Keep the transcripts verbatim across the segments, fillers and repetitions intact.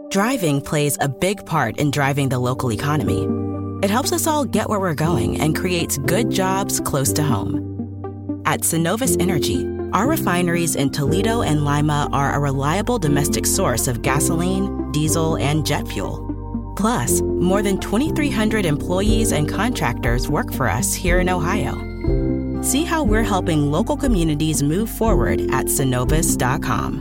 Driving plays a big part in driving the local economy. It helps us all get where we're going and creates good jobs close to home. At Synovus Energy, our refineries in Toledo and Lima are a reliable domestic source of gasoline, diesel, and jet fuel. Plus, more than twenty-three hundred employees and contractors work for us here in Ohio. See how we're helping local communities move forward at synovus dot com.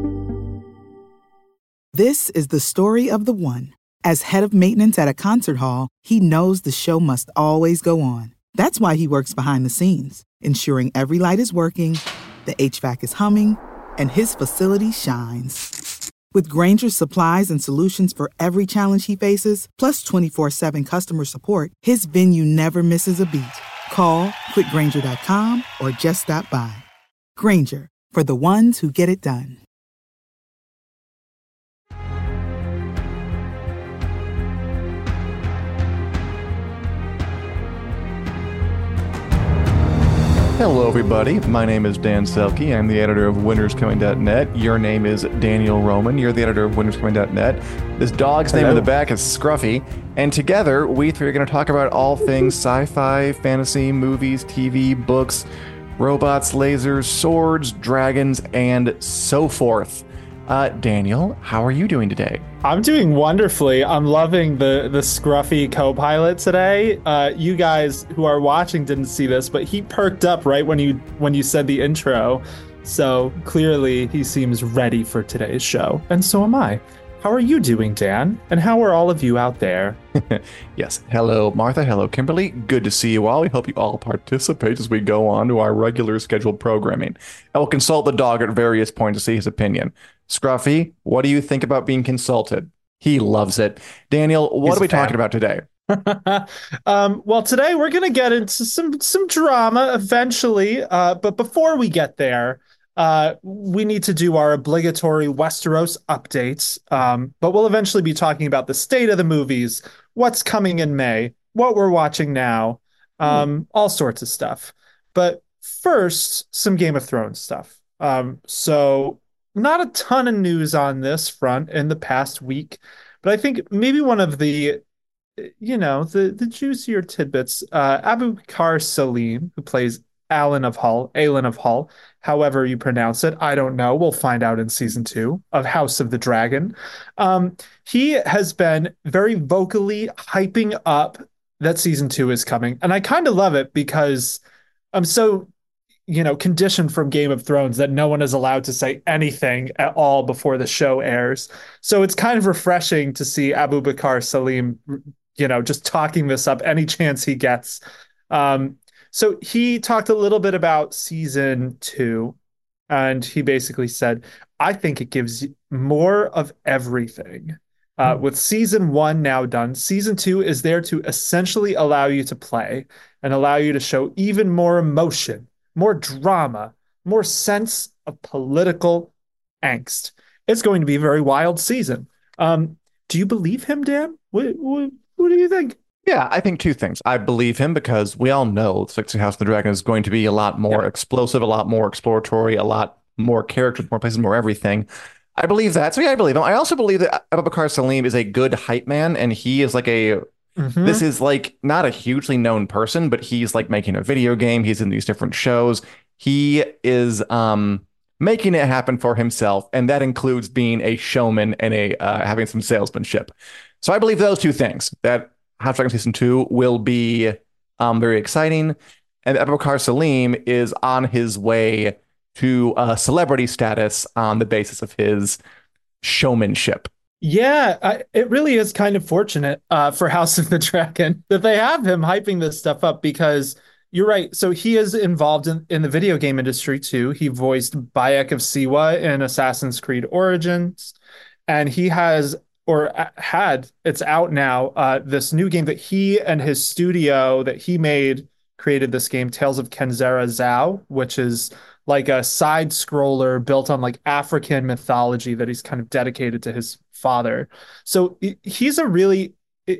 This is the story of the one. As head of maintenance at a concert hall, he knows the show must always go on. That's why he works behind the scenes, ensuring every light is working, the H V A C is humming, and his facility shines. With Grainger's supplies and solutions for every challenge he faces, plus twenty-four seven customer support, his venue never misses a beat. Call quick grainger dot com or just stop by. Grainger, for the ones who get it done. Hello, everybody. My name is Dan Selke. I'm the editor of Winners Coming dot net. Your name is Daniel Roman. You're the editor of Winners Coming dot net. This dog's Hello. Name in the back is Scruffy. And together, we three are going to talk about all things sci-fi, fantasy, movies, T V, books, robots, lasers, swords, dragons, and so forth. Uh, Daniel, how are you doing today? I'm doing wonderfully. I'm loving the the scruffy co-pilot today. Uh, you guys who are watching didn't see this, but he perked up right when you when you said the intro. So clearly he seems ready for today's show, and so am I. How are you doing, Dan? And how are all of you out there? Yes. Hello, Martha. Hello, Kimberly. Good to see you all. We hope you all participate as we go on to our regular scheduled programming. I will consult the dog at various points to see his opinion. Scruffy, what do you think about being consulted? He loves it. Daniel, what He's are we talking about today? um, well, today we're going to get into some some drama eventually. Uh, but before we get there, uh, we need to do our obligatory Westeros updates. Um, but we'll eventually be talking about the state of the movies, what's coming in May, what we're watching now, um, all sorts of stuff. But first, some Game of Thrones stuff. Um, so not a ton of news on this front in the past week, but I think maybe one of the, you know, the, the juicier tidbits, uh, Abubakar Salim, who plays Alan of Hull, Alan of Hull, however you pronounce it, I don't know. We'll find out in season two of House of the Dragon. Um, he has been very vocally hyping up that season two is coming. And I kind of love it because I'm so, you know, conditioned from Game of Thrones that no one is allowed to say anything at all before the show airs. So it's kind of refreshing to see Abubakar Salim, you know, just talking this up any chance he gets. Um, so he talked a little bit about season two, and he basically said, I think it gives more of everything. Uh, mm. With season one now done, season two is there to essentially allow you to play and allow you to show even more emotion, more drama, more sense of political angst. It's going to be a very wild season. Um, do you believe him, Dan? What, what, what do you think? Yeah, I think two things. I believe him because we all know Sixty House of the Dragon is going to be a lot more yeah. explosive, a lot more exploratory, a lot more characters, more places, more everything. I believe that. So yeah, I believe him. I also believe that Abubakar Salim is a good hype man, and he is like a Mm-hmm. This is like not a hugely known person, but he's like making a video game. He's in these different shows. He is um, making it happen for himself. And that includes being a showman and a uh, having some salesmanship. So I believe those two things, that House of Dragon Season two will be um, very exciting. And Abubakar Salim is on his way to uh, celebrity status on the basis of his showmanship. Yeah, I, it really is kind of fortunate uh, for House of the Dragon that they have him hyping this stuff up, because you're right. So he is involved in, in the video game industry, too. He voiced Bayek of Siwa in Assassin's Creed Origins, and he has or had it's out now. Uh, this new game that he and his studio that he made created this game, Tales of Kenzera Zhao, which is like a side scroller built on like African mythology that he's kind of dedicated to his father. So he's a really,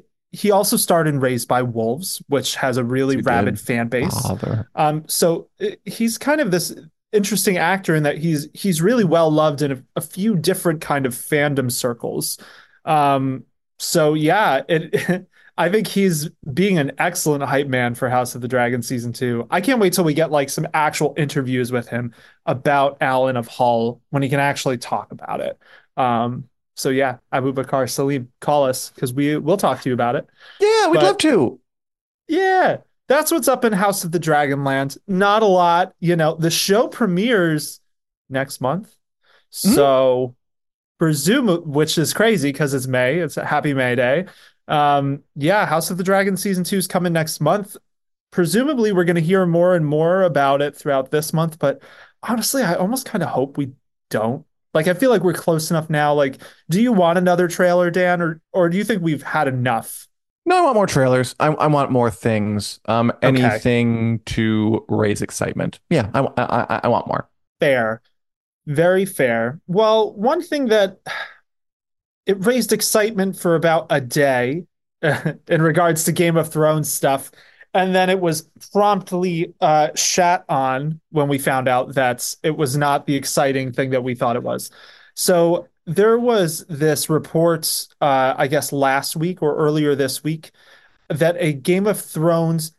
he also starred in Raised by Wolves, which has a really he rabid did. fan base. Father. Um, so he's kind of this interesting actor in that he's, he's really well loved in a, a few different kind of fandom circles. Um, so yeah, it I think he's being an excellent hype man for House of the Dragon season two. I can't wait till we get like some actual interviews with him about Alan of Hull when he can actually talk about it. Um, so yeah, Abu Bakar Salim, call us because we we'll talk to you about it. Yeah, we'd love But to. yeah, that's what's up in House of the Dragonland. Not a lot, you know. The show premieres next month, Mhm. so presume, which is crazy because it's May. It's a happy May Day. Um, yeah, House of the Dragon season two is coming next month. Presumably, we're going to hear more and more about it throughout this month. But honestly, I almost kind of hope we don't. Like, I feel like we're close enough now. Like, do you want another trailer, Dan, or or do you think we've had enough? No, I want more trailers. I, I want more things. Um, Okay, anything to raise excitement. Yeah, I, I, I I want more. fair, very fair. Well, one thing that it raised excitement for about a day in regards to Game of Thrones stuff. And then it was promptly uh, shat on when we found out that it was not the exciting thing that we thought it was. So there was this report, uh, I guess last week or earlier this week, that a Game of Thrones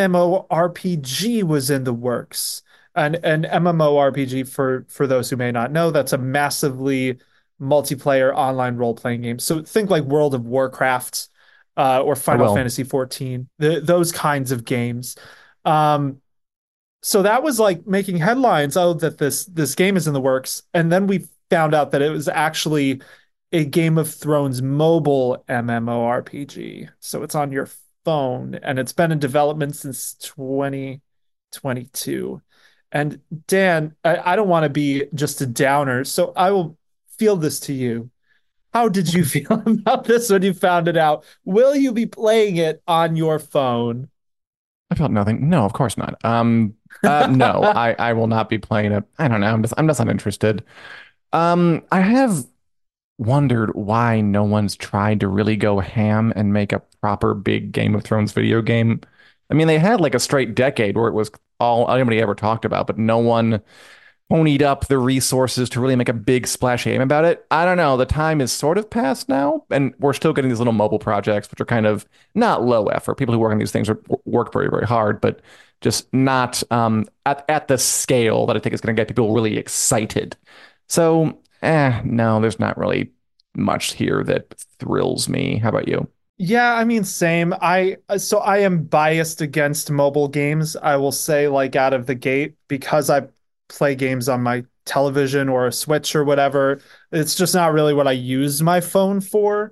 MMORPG was in the works. And an MMORPG, for for those who may not know, that's a massively multiplayer online role-playing game. So think like World of Warcraft uh, or I Final will. Fantasy fourteen, the, those kinds of games. Um, so that was like making headlines. Oh, that this this game is in the works, and then we found out that it was actually a Game of Thrones mobile MMORPG. So it's on your phone, and it's been in development since twenty twenty-two. And Dan, I, I don't want to be just a downer, so I will field this to you. How did you feel about this when you found it out? Will you be playing it on your phone? I felt nothing. No, of course not. Um, uh, no, I, I will not be playing it. I don't know. I'm just, I'm just not interested. Um, I have wondered why no one's tried to really go ham and make a proper big Game of Thrones video game. I mean, they had like a straight decade where it was all anybody ever talked about, but no one ponied up the resources to really make a big splash game about it. I don't know. The time is sort of past now, and we're still getting these little mobile projects, which are kind of not low effort. People who work on these things are, work very, very hard, but just not um, at at the scale that I think is going to get people really excited. So, eh, no, there's not really much here that thrills me. How about you? Yeah, I mean, same. I so I am biased against mobile games. I will say, like out of the gate, because I play games on my television or a Switch or whatever. It's just not really what I use my phone for.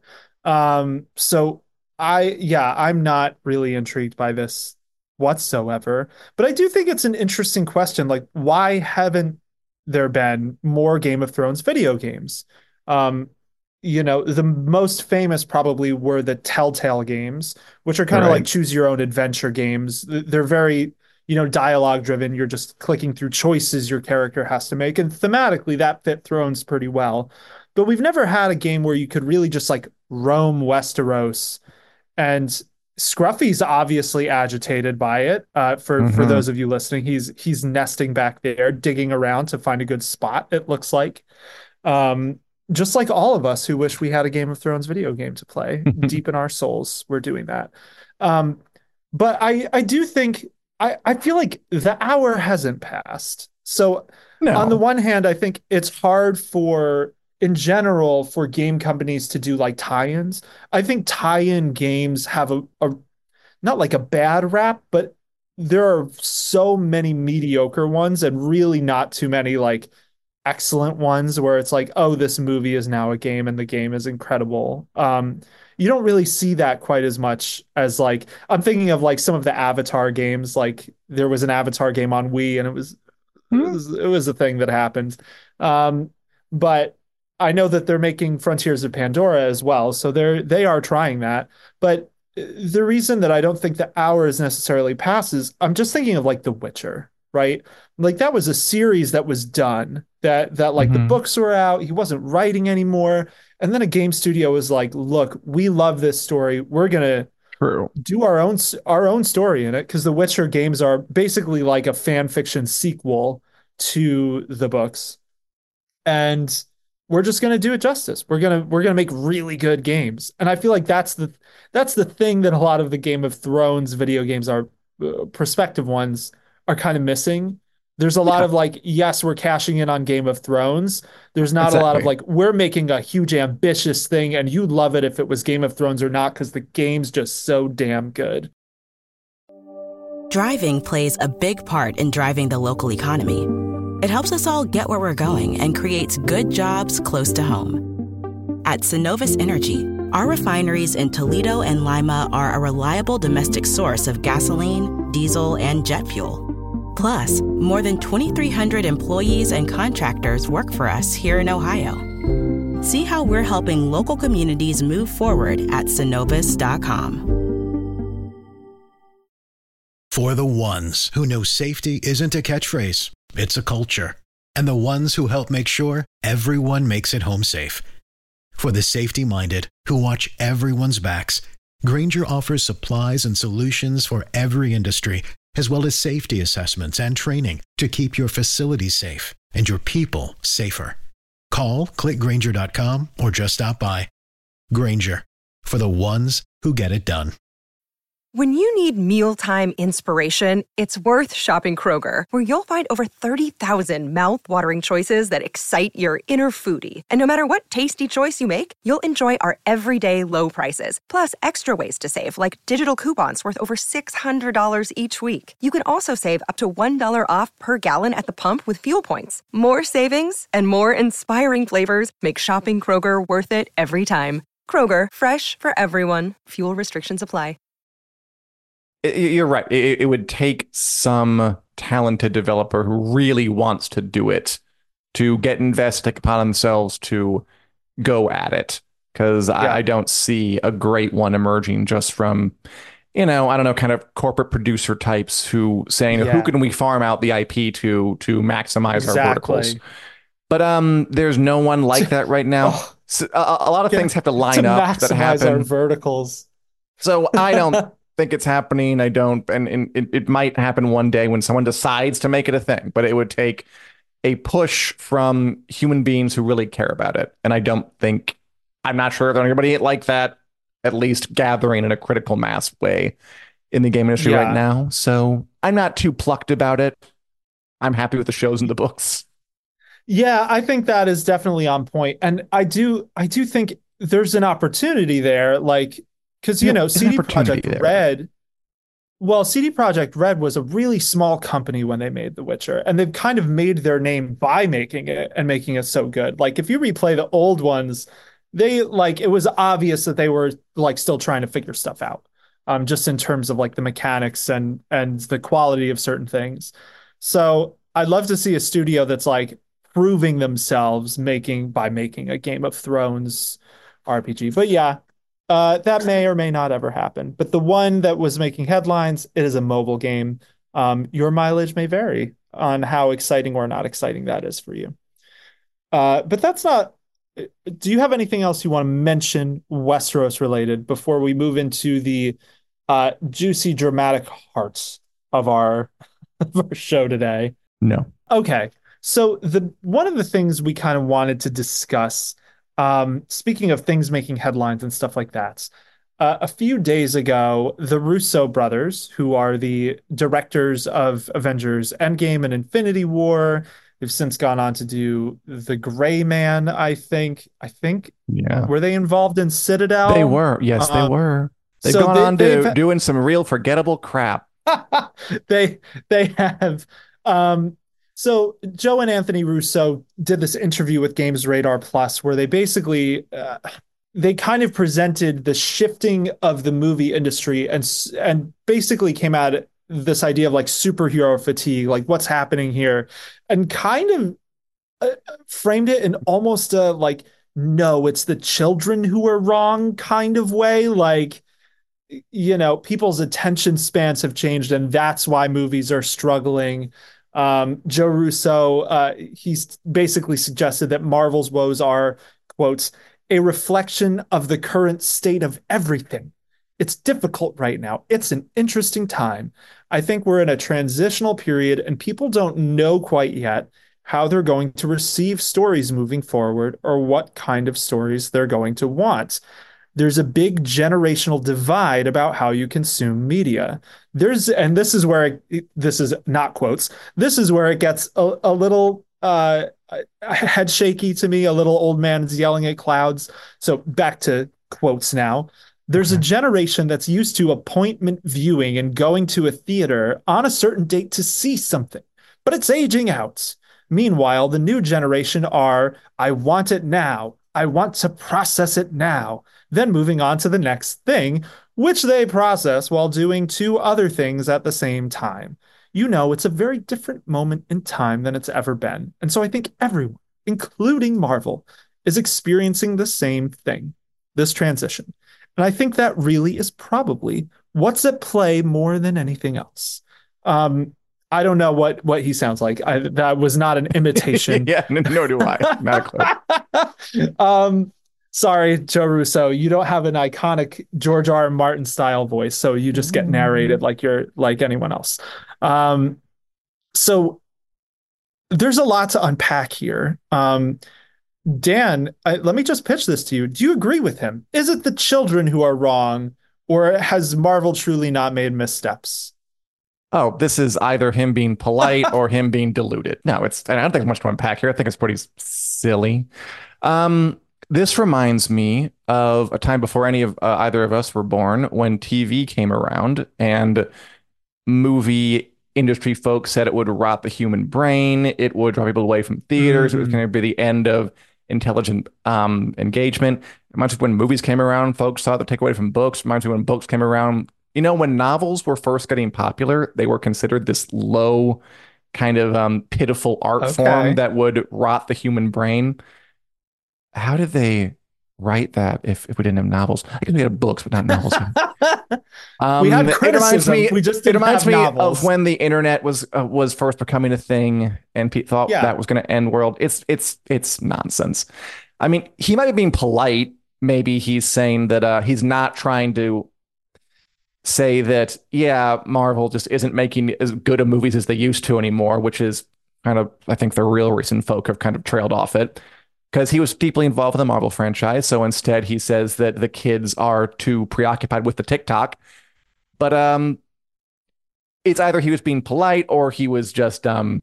Um, so I, yeah, I'm not really intrigued by this whatsoever. But I do think it's an interesting question. Like, why haven't there been more Game of Thrones video games? Um, you know, the most famous probably were the Telltale games, which are kind of like Right. choose your own adventure games. They're very, you know, dialogue driven. You're just clicking through choices your character has to make. And thematically, that fit Thrones pretty well. But we've never had a game where you could really just like roam Westeros. And Scruffy's obviously agitated by it. Uh, for for Hmm. those of you listening, he's he's nesting back there, digging around to find a good spot, it looks like. Um, just like all of us who wish we had a Game of Thrones video game to play, deep in our souls, we're doing that. Um, but I I do think I I feel like the hour hasn't passed. So on the No. one hand, I think it's hard for in general for game companies to do like tie-ins. I think tie-in games have a, a not like a bad rap, but there are so many mediocre ones and really not too many like excellent ones where it's like, oh, this movie is now a game and the game is incredible. Um, you don't really see that quite as much as like I'm thinking of like some of the Avatar games. Like there was an Avatar game on Wii and it was it Hmm? was, it was a thing that happened. Um, but I know that they're making Frontiers of Pandora as well, so they're they are trying that. But the reason that I don't think the hours necessarily passes, I'm just thinking of like The Witcher, right? Like that was a series that was done that that like the Hmm. books were out, he wasn't writing anymore, and then a game studio was like, "Look, we love this story. We're gonna True. do our own our own story in it because the Witcher games are basically like a fan fiction sequel to the books. And we're just going to do it justice. We're going to we're going to make really good games. And I feel like that's the that's the thing that a lot of the Game of Thrones video games are uh, prospective ones are kind of missing. There's a lot Yeah, of like, yes, we're cashing in on Game of Thrones. There's not a lot of exactly. like, we're making a huge ambitious thing and you'd love it if it was Game of Thrones or not because the game's just so damn good. Driving plays a big part in driving the local economy. It helps us all get where we're going and creates good jobs close to home. At Synovus Energy, our refineries in Toledo and Lima are a reliable domestic source of gasoline, diesel, and jet fuel. Plus, more than twenty-three hundred employees and contractors work for us here in Ohio. See how we're helping local communities move forward at synovus dot com. For the ones who know safety isn't a catchphrase, it's a culture. And the ones who help make sure everyone makes it home safe. For the safety-minded who watch everyone's backs, Grainger offers supplies and solutions for every industry, as well as safety assessments and training to keep your facilities safe and your people safer. Call, click Grainger dot com, or just stop by. Grainger, for the ones who get it done. When you need mealtime inspiration, it's worth shopping Kroger, where you'll find over thirty thousand mouth-watering choices that excite your inner foodie. And no matter what tasty choice you make, you'll enjoy our everyday low prices, plus extra ways to save, like digital coupons worth over six hundred dollars each week. You can also save up to one dollar off per gallon at the pump with fuel points. More savings and more inspiring flavors make shopping Kroger worth it every time. Kroger, fresh for everyone. Fuel restrictions apply. You're right. It, it would take some talented developer who really wants to do it to get invested, take upon themselves to go at it. Because yeah. I, I don't see a great one emerging just from, you know, I don't know, kind of corporate producer types who saying, yeah. who can we farm out the I P to to maximize exactly. our verticals? But um, there's no one like that right now. oh, so a, a lot of yeah, things have to line to up that happen. Our verticals. So I don't think it's happening. I don't, and, and it, it might happen one day when someone decides to make it a thing, but it would take a push from human beings who really care about it. And I don't think, I'm not sure if there's anybody like that, at least gathering in a critical mass way in the game industry yeah. right now. So I'm not too plucked about it. I'm happy with the shows and the books. Yeah, I think that is definitely on point. And I do, I do think there's an opportunity there. Like, Because, you know, C D Projekt Red, well, C D Projekt Red was a really small company when they made The Witcher, and they've kind of made their name by making it and making it so good. Like, if you replay the old ones, they, like, it was obvious that they were, like, still trying to figure stuff out, um, just in terms of, like, the mechanics and and the quality of certain things. So I'd love to see a studio that's, like, proving themselves making by making a Game of Thrones R P G. But, yeah. Uh, that may or may not ever happen. But the one that was making headlines, it is a mobile game. Um, your mileage may vary on how exciting or not exciting that is for you. Uh, but that's not... Do you have anything else you want to mention Westeros related before we move into the uh, juicy, dramatic hearts of our, of our show today? No. Okay. So the one of the things we kind of wanted to discuss, Um, speaking of things making headlines and stuff like that, uh, a few days ago, the Russo brothers, who are the directors of Avengers Endgame and Infinity War, they've since gone on to do The Gray Man, I think. I think, yeah. Were they involved in Citadel? They were. Yes, um, they were. They've so gone they, on to doing some real forgettable crap. they they have. Um, So Joe and Anthony Russo did this interview with Games Radar Plus where they basically uh, they kind of presented the shifting of the movie industry and and basically came at this idea of like superhero fatigue, like what's happening here, and kind of uh, framed it in almost a like, no, it's the children who are wrong kind of way. Like, you know, people's attention spans have changed and that's why movies are struggling. Um, Joe Russo, uh, he's basically suggested that Marvel's woes are, quotes, a reflection of the current state of everything. It's difficult right now. It's an interesting time. I think we're in a transitional period and people don't know quite yet how they're going to receive stories moving forward or what kind of stories they're going to want. There's a big generational divide about how you consume media. There's, and this is where it, this is not quotes. This is where it gets a, a little uh, head shaky to me. A little old man's yelling at clouds. So back to quotes now. There's a generation that's used to appointment viewing and going to a theater on a certain date to see something, but it's aging out. Meanwhile, the new generation are, I want it now. I want to process it now. Then moving on to the next thing, which they process while doing two other things at the same time. You know, it's a very different moment in time than it's ever been. And so I think everyone, including Marvel, is experiencing the same thing, this transition. And I think that really is probably what's at play more than anything else. Um, I don't know what, what he sounds like. I, that was not an imitation. Yeah, nor do I. Not a clue. um, sorry, Joe Russo, you don't have an iconic George R. R. Martin style voice, so you just get narrated like you're like anyone else. Um, so there's a lot to unpack here. Um, Dan, I, let me just pitch this to you. Do you agree with him? Is it the children who are wrong, or has Marvel truly not made missteps? Oh, this is either him being polite or him being deluded. No, it's, I don't think there's much to unpack here. I think it's pretty silly. Um, this reminds me of a time before any of uh, either of us were born, when T V came around and movie industry folks said it would rot the human brain. It would draw people away from theaters. Mm-hmm. It was going to be the end of intelligent um, engagement. It reminds me when movies came around, folks thought they'd take away from books. It reminds me when books came around. You know, when novels were first getting popular, they were considered this low, kind of um, pitiful art okay. form that would rot the human brain. How did they write that if, if we didn't have novels? I guess we had books, but not novels. um, we had criticism. It reminds me, we just didn't it reminds have me novels. of when the internet was uh, was first becoming a thing, and people thought yeah. that was going to end world. It's it's it's nonsense. I mean, he might be being polite. Maybe he's saying that uh, he's not trying to say that, yeah, Marvel just isn't making as good of movies as they used to anymore, which is kind of, I think the real reason folk have kind of trailed off it, because he was deeply involved with the Marvel franchise. So instead he says that the kids are too preoccupied with the TikTok. But um, it's either he was being polite or he was just um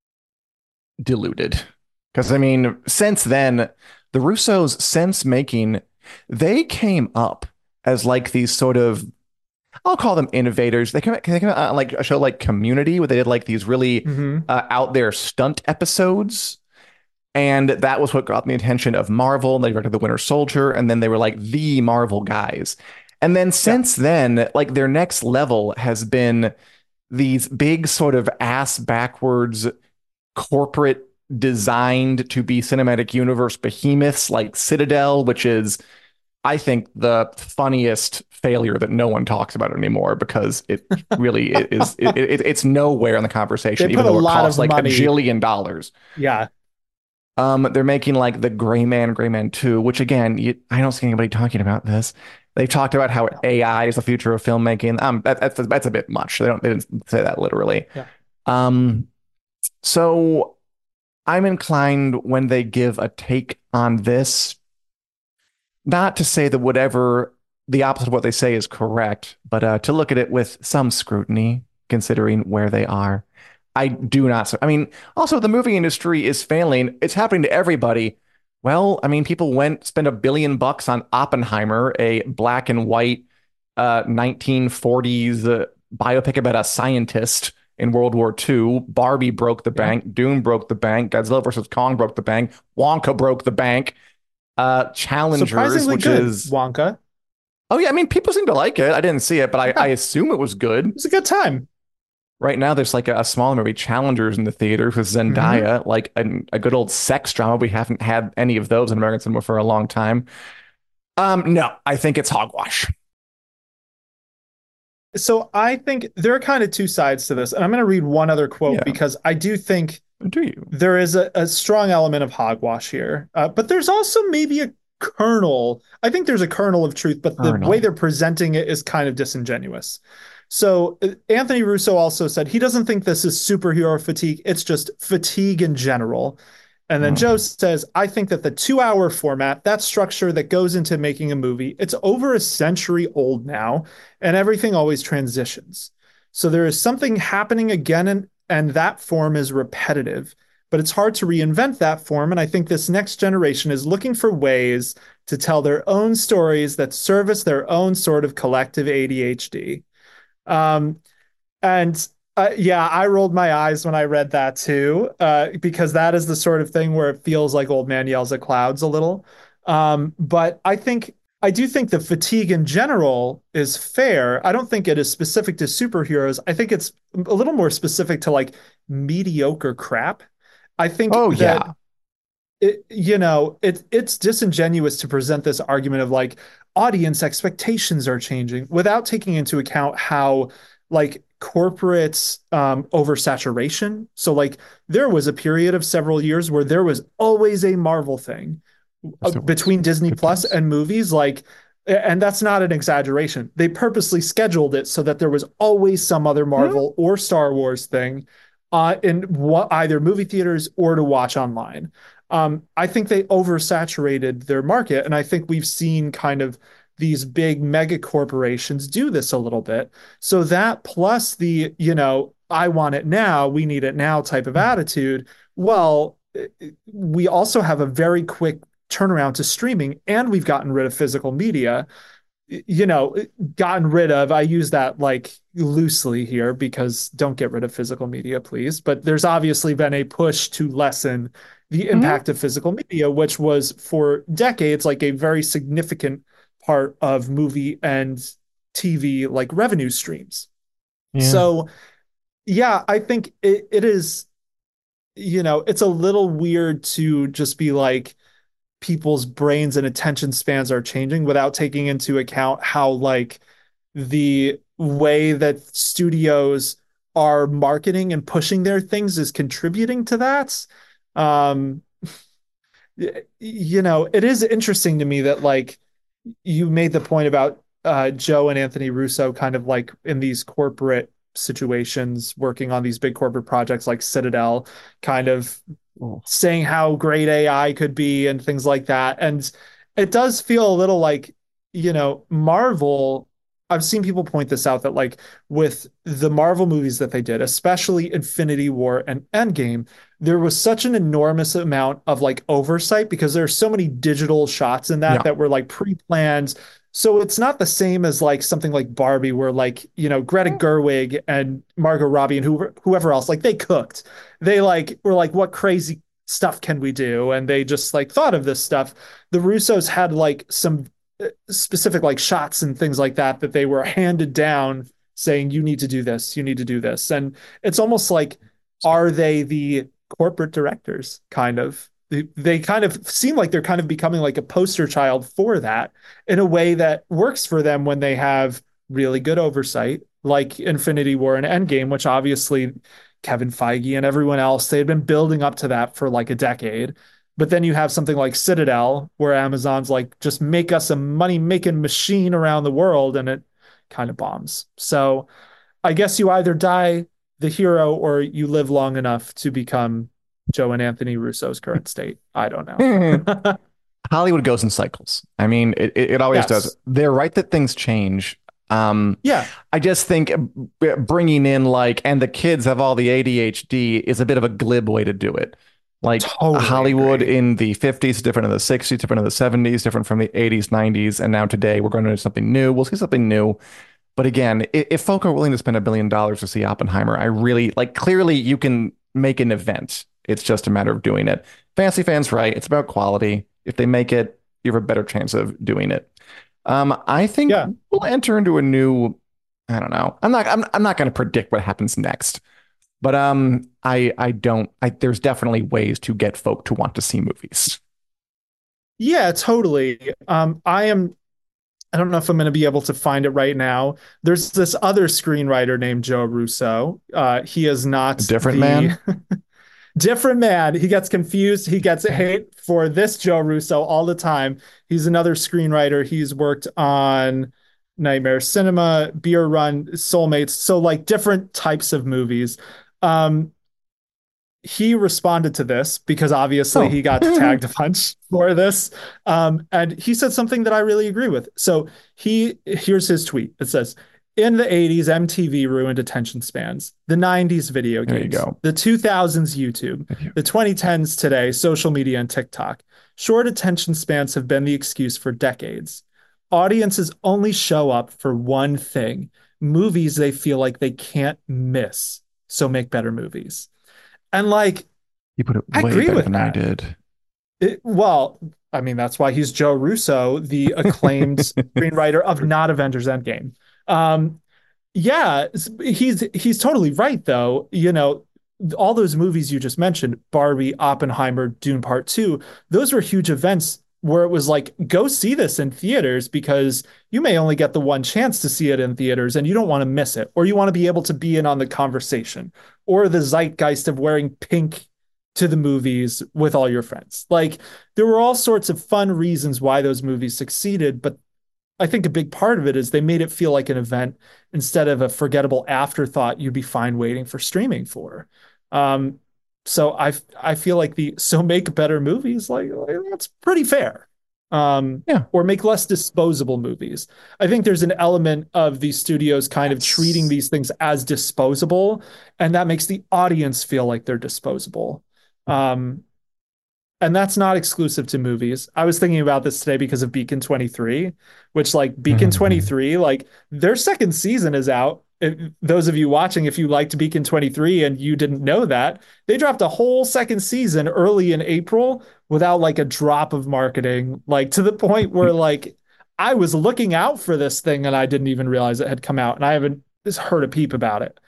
deluded. Because, I mean, since then, the Russos, since making, they came up as like these sort of, I'll call them innovators. They came, they came out like a show like Community, where they did like these really mm-hmm. uh, out there stunt episodes. And that was what got the attention of Marvel. They directed The Winter Soldier, and then they were like the Marvel guys. And then since yeah. then, like their next level has been these big sort of ass backwards corporate designed to be cinematic universe behemoths like Citadel, which is, I think, the funniest failure that no one talks about anymore, because it really is. It, it, it's nowhere in the conversation, even though it costs like money. a jillion dollars. Yeah. Um, they're making like the Gray Man, Gray Man two, which again, you, I don't see anybody talking about this. They've talked about how A I is the future of filmmaking. Um, that, that's that's a bit much. They don't they didn't say that literally. Yeah. Um, so I'm inclined when they give a take on this, not to say that whatever the opposite of what they say is correct, but uh, to look at it with some scrutiny, considering where they are. I do not. I mean, also the movie industry is failing. It's happening to everybody. Well, I mean, people went spend a billion bucks on Oppenheimer, a black and white uh, nineteen forties uh, biopic about a scientist in World War Two. Barbie broke the bank. Yeah. Dune broke the bank. Godzilla versus Kong broke the bank. Wonka broke the bank. Uh, Challengers, which good, is Wonka. Oh yeah, I mean, people seem to like it. I didn't see it, but I, yeah. I assume it was good. It was a good time. Right now, there's like a, a smaller movie, Challengers, in the theaters with Zendaya, mm-hmm. like a, a good old sex drama. We haven't had any of those in American cinema for a long time. Um, no, I think it's hogwash. So I think there are kind of two sides to this. And I'm going to read one other quote yeah. because I do think do you? there is a, a strong element of hogwash here. Uh, but there's also maybe a kernel. I think there's a kernel of truth, but the kernel. way they're presenting it is kind of disingenuous. So uh, Anthony Russo also said he doesn't think this is superhero fatigue. It's just fatigue in general. And then Mm. Joe says, I think that the two hour format, that structure that goes into making a movie, it's over a century old now, and everything always transitions. So there is something happening again, and, and that form is repetitive, but it's hard to reinvent that form. And I think this next generation is looking for ways to tell their own stories that service their own sort of collective A D H D. Um, and uh, yeah, I rolled my eyes when I read that too, uh, because that is the sort of thing where it feels like old man yells at clouds a little. Um, but I think I do think the fatigue in general is fair. I don't think it is specific to superheroes. I think it's a little more specific to like mediocre crap. I think Oh that yeah. it, you know, it it's disingenuous to present this argument of like audience expectations are changing without taking into account how like corporate um, oversaturation. So like there was a period of several years where there was always a Marvel thing uh, Yes, it was. between Disney Good Plus times. and movies. Like, and that's not an exaggeration. They purposely scheduled it so that there was always some other Mhm. Marvel or Star Wars thing uh, in what, either movie theaters or to watch online. Um, I think they oversaturated their market, and I think we've seen kind of these big mega corporations do this a little bit. So that plus the, you know, I want it now, we need it now type of attitude. Well, we also have a very quick turnaround to streaming, and we've gotten rid of physical media. You know, gotten rid of, I use that like loosely here because don't get rid of physical media, please. But there's obviously been a push to lessen the Mhm. impact of physical media, which was for decades like a very significant part of movie and T V like revenue streams. Yeah. So yeah, I think it, it is, you know, it's a little weird to just be like, people's brains and attention spans are changing without taking into account how like the way that studios are marketing and pushing their things is contributing to that. Um, you know, it is interesting to me that like you made the point about uh, Joe and Anthony Russo kind of like in these corporate situations working on these big corporate projects like Citadel, kind of Oh. saying how great A I could be and things like that. And it does feel a little like, you know, Marvel. I've seen people point this out that like with the Marvel movies that they did, especially Infinity War and Endgame, there was such an enormous amount of like oversight because there's so many digital shots in that Yeah. that were like pre-planned. So it's not the same as like something like Barbie, where like, you know, Greta Gerwig and Margot Robbie and whoever, whoever else, like they cooked. They like were like, what crazy stuff can we do? And they just like thought of this stuff. The Russos had like some uh, specific like shots and things like that that they were handed down saying, you need to do this, you need to do this. And it's almost like, are they the corporate directors kind of? They, they kind of seem like they're kind of becoming like a poster child for that in a way that works for them when they have really good oversight, like Infinity War and Endgame, which obviously Kevin Feige and everyone else, they had been building up to that for like a decade. But then you have something like Citadel, where Amazon's like, just make us a money making machine around the world, and it kind of bombs. So I guess you either die the hero or you live long enough to become Joe and Anthony Russo's current state. I don't know. Hollywood goes in cycles. I mean, it, it, it always does. Yes. They're right that things change. Um, Yeah, I just think b- bringing in like, and the kids have all the A D H D is a bit of a glib way to do it. Like totally Hollywood agree. in the fifties, different in the sixties, different in the seventies, different from the eighties, nineties, and now today we're going to do something new. We'll see something new. But again, i- if folk are willing to spend a billion dollars to see Oppenheimer, I really like clearly you can make an event. It's just a matter of doing it. Fancy fans, right? It's about quality. If they make it, you have a better chance of doing it. Um, I think Yeah. we'll enter into a new, I don't know. I'm not I'm I'm not going to predict what happens next. But um I I don't I there's definitely ways to get folk to want to see movies. Yeah, totally. Um, I am, I don't know if I'm going to be able to find it right now. There's this other screenwriter named Joe Russo. Uh, he is A not different the man. different man. He gets confused. He gets hate for this Joe Russo all the time. He's another screenwriter. He's worked on Nightmare Cinema, Beer Run, Soulmates. So like different types of movies. Um, he responded to this because obviously Oh. he got tagged a bunch for this. Um, and he said something that I really agree with. So he here's his tweet. It says, in the eighties, M T V ruined attention spans. The nineties, video There you games. go. The two thousands, YouTube. The twenty tens, today, social media and TikTok. Short attention spans have been the excuse for decades. Audiences only show up for one thing: movies they feel like they can't miss. So make better movies. And like, You put it I way agree better with than I that. did. It, well, I mean, that's why he's Joe Russo, the acclaimed screenwriter of not Avengers Endgame. Um, yeah, he's he's totally right, though. You know, all those movies you just mentioned, Barbie, Oppenheimer, Dune Part Two, those were huge events where it was like, go see this in theaters because you may only get the one chance to see it in theaters and you don't want to miss it, or you want to be able to be in on the conversation, or the zeitgeist of wearing pink to the movies with all your friends. Like, there were all sorts of fun reasons why those movies succeeded, but I think a big part of it is they made it feel like an event instead of a forgettable afterthought you'd be fine waiting for streaming for. Um, so I I feel like the so make better movies, like, like that's pretty fair. Um, Yeah. or make less disposable movies. I think there's an element of these studios kind of treating these things as disposable, and that makes the audience feel like they're disposable. Um, and that's not exclusive to movies. I was thinking about this today because of Beacon twenty-three, which like Beacon twenty-three, like their second season is out. If, those of you watching, if you liked Beacon twenty-three and you didn't know that, they dropped a whole second season early in April without like a drop of marketing, like to the point where like I was looking out for this thing and I didn't even realize it had come out, and I haven't just heard a peep about it.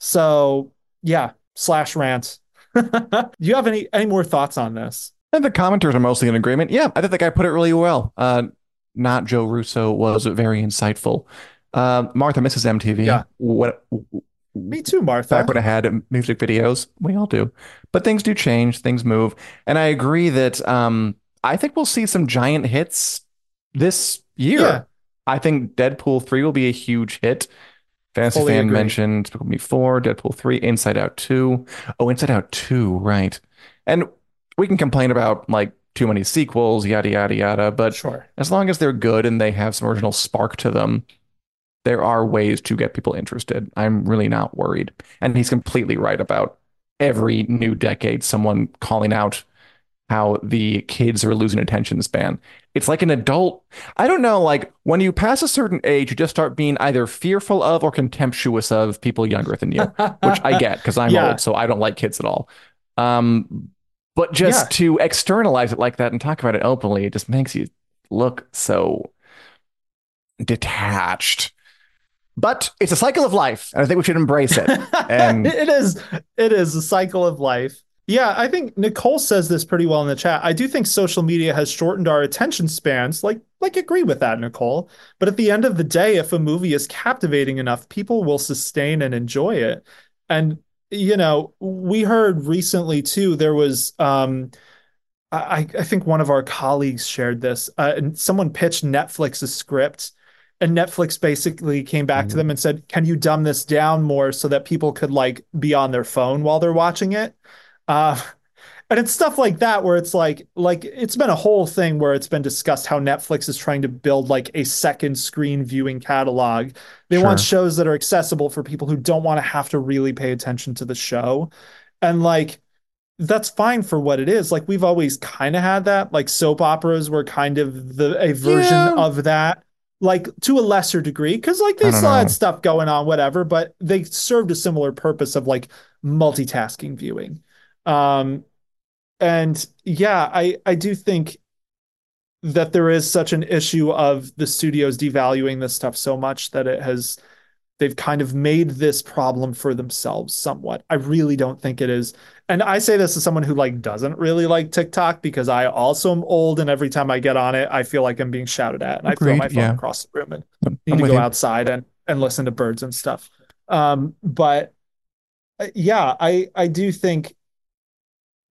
So yeah, slash rant. Do you have any any more thoughts on this? And the commenters are mostly in agreement. Yeah, I think the guy put it really well. Uh, not Joe Russo was very insightful. Uh, Martha misses M T V. Yeah. What? Me too, Martha. Back when I had music videos, we all do. But things do change, things move, and I agree that um, I think we'll see some giant hits this year. Yeah. I think Deadpool three will be a huge hit. Fantasy Fully Fan agree. mentioned Despicable Me four, Deadpool three, Inside Out two. Oh, Inside Out two, right. And we can complain about like too many sequels, yada, yada, yada. But Sure. as long as they're good and they have some original spark to them, there are ways to get people interested. I'm really not worried. And he's completely right about every new decade, someone calling out how the kids are losing attention span. It's like an adult. I don't know, like when you pass a certain age, you just start being either fearful of or contemptuous of people younger than you, which I get because I'm Yeah. old, so I don't like kids at all. Um, but just Yeah. to externalize it like that and talk about it openly, it just makes you look so detached. But it's a cycle of life, and I think we should embrace it. And it is it is a cycle of life. Yeah, I think Nicole says this pretty well in the chat. I do think social media has shortened our attention spans. Like, like agree with that, Nicole. But at the end of the day, if a movie is captivating enough, people will sustain and enjoy it. And, you know, we heard recently too, there was um I, I think one of our colleagues shared this, uh, and someone pitched Netflix a script, and Netflix basically came back to them and said, can you dumb this down more so that people could like be on their phone while they're watching it? Uh, and it's stuff like that where it's like, like it's been a whole thing where it's been discussed how Netflix is trying to build like a second screen viewing catalog. They want Sure. shows that are accessible for people who don't want to have to really pay attention to the show. And like, that's fine for what it is. Like we've always kind of had that. Like soap operas were kind of the a version Yeah. of that, like to a lesser degree, because like they I don't still had know. stuff going on, whatever, but they served a similar purpose of like multitasking viewing. Um, and yeah, I I do think that there is such an issue of the studios devaluing this stuff so much that it has they've kind of made this problem for themselves somewhat. I really don't think it is. And I say this as someone who like doesn't really like TikTok because I also am old, and every time I get on it, I feel like I'm being shouted at, and I throw Agreed, my phone yeah. across the room and I'm need to with go you. outside and and listen to birds and stuff. Um, but uh, yeah, I I do think